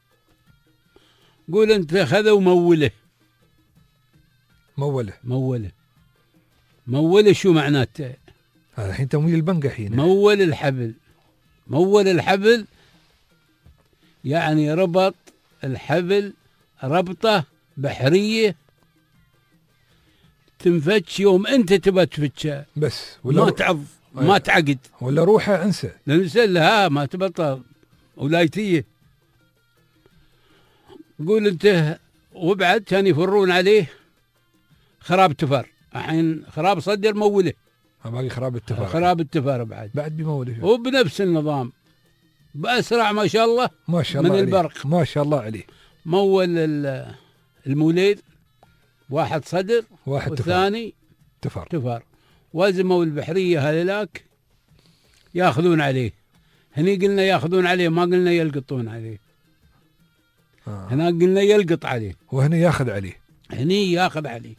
قول انت خذه وموله. موله موله موله شو معناته؟ هذا الحين تمويل البنك الحين. مول الحبل، مول الحبل يعني ربط الحبل ربطه بحريه تنفتش يوم انت تبى تفتشها بس، ولا ما تعض ما تعقد، ولا روحه انسى ننسى لها ما تبطل ولايتيه. قول انت وبعد كان يفرون عليه خراب تفر، الحين خراب صدر موله، باقي خراب التفار، خراب التفر بعد بعد بموله، وبنفس النظام بأسرع ما شاء الله ما شاء الله من عليه. البرق. ما شاء الله عليه. مول الموليد واحد صدر واحد والثاني تفار تفار، وازموا البحرية هذلاك ياخذون عليه. هني قلنا ياخذون عليه، ما قلنا يلقطون عليه. آه. هنا قلنا يلقط عليه، وهنا ياخذ عليه. هني ياخذ عليه.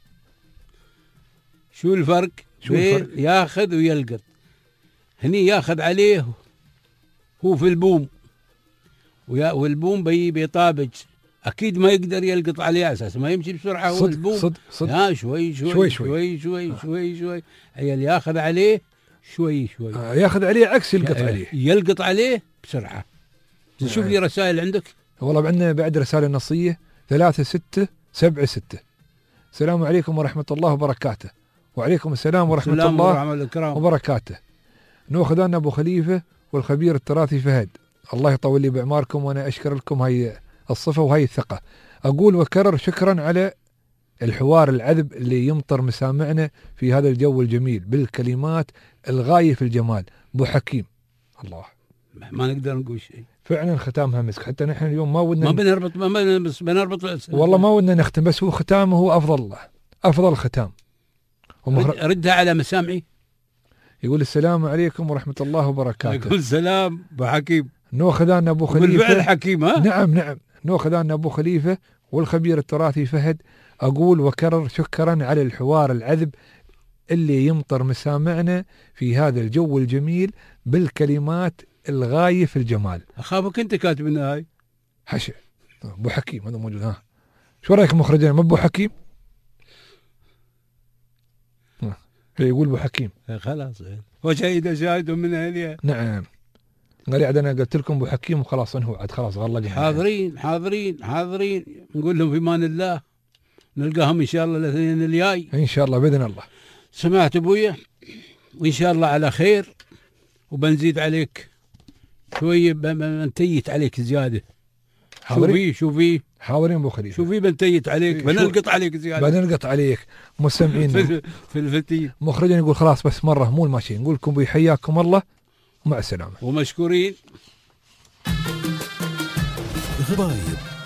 شو الفرق؟ شو الفرق؟ ياخذ ويلقط. هني ياخذ عليه هو في البوم، والبوم بي بيطابج، اكيد ما يقدر يلقط عليه على اساس ما يمشي بسرعه. هو البوم صد صد ها شوي شوي شوي شوي شوي شوي شوي عيال ياخذ عليه شوي شوي. آه ياخذ عليه عكس يلقط عليه، يلقط عليه بسرعه. شوف لي رسائل عندك. والله عندنا بعد رسالة نصية ثلاثة ستة سبعة ستة. السلام عليكم ورحمة الله وبركاته. وعليكم السلام ورحمة السلام الله ورحمة وبركاته. نوخذ أنا أبو خليفة والخبير التراثي فهد، الله يطول لي بعماركم، وأنا أشكر لكم هاي الصفة وهاي الثقة. أقول وكرر شكرا على الحوار العذب اللي يمطر مسامعنا في هذا الجو الجميل بالكلمات الغاية في الجمال. أبو حكيم الله، ما نقدر نقول شيء فعلا ختامها مسك. حتى نحن اليوم ما ودنا ما بنربط ما بس بنربط والله ما ودنا نختم، بس هو ختامه هو أفضل الله، أفضل ختام. رد ردها على مسامعي. يقول السلام عليكم ورحمة الله وبركاته. يقول السلام أبو حكيم. نوخذ أنا أبو خليفة بالفعل حكيم ها؟ نعم نعم. نوخذ أنا أبو خليفة والخبير التراثي فهد، أقول وكرر شكرا على الحوار العذب اللي يمطر مسامعنا في هذا الجو الجميل بالكلمات الغاية في الجمال. أخافك أنت كاتبنا هاي حشا أبو حكيم هذا موجود. ها شو رأيك مخرجنا ما أبو حكيم؟ يقول أبو حكيم خلاص وشهد شاهد من أهلها. نعم قال عاد أنا قلت لكم أبو حكيم وخلاص انهوا عاد خلاص غلقنا. حاضرين حاضرين حاضرين نقول لهم في امان الله نلقاهم ان شاء الله الاثنين الجاي ان شاء الله باذن الله. سمعت ابويا وان شاء الله على خير وبنزيد عليك شويه بنتيت عليك زياده. شوفي شوفي حاضرين ابو خليفه شوفي بنتيت عليك بنلقط عليك زياده بنلقط عليك مستمعين في الفتي. مخرجنا يقول خلاص بس مره مو الماشي نقول لكم حياكم الله ومع السلامه ومشكورين. غبايب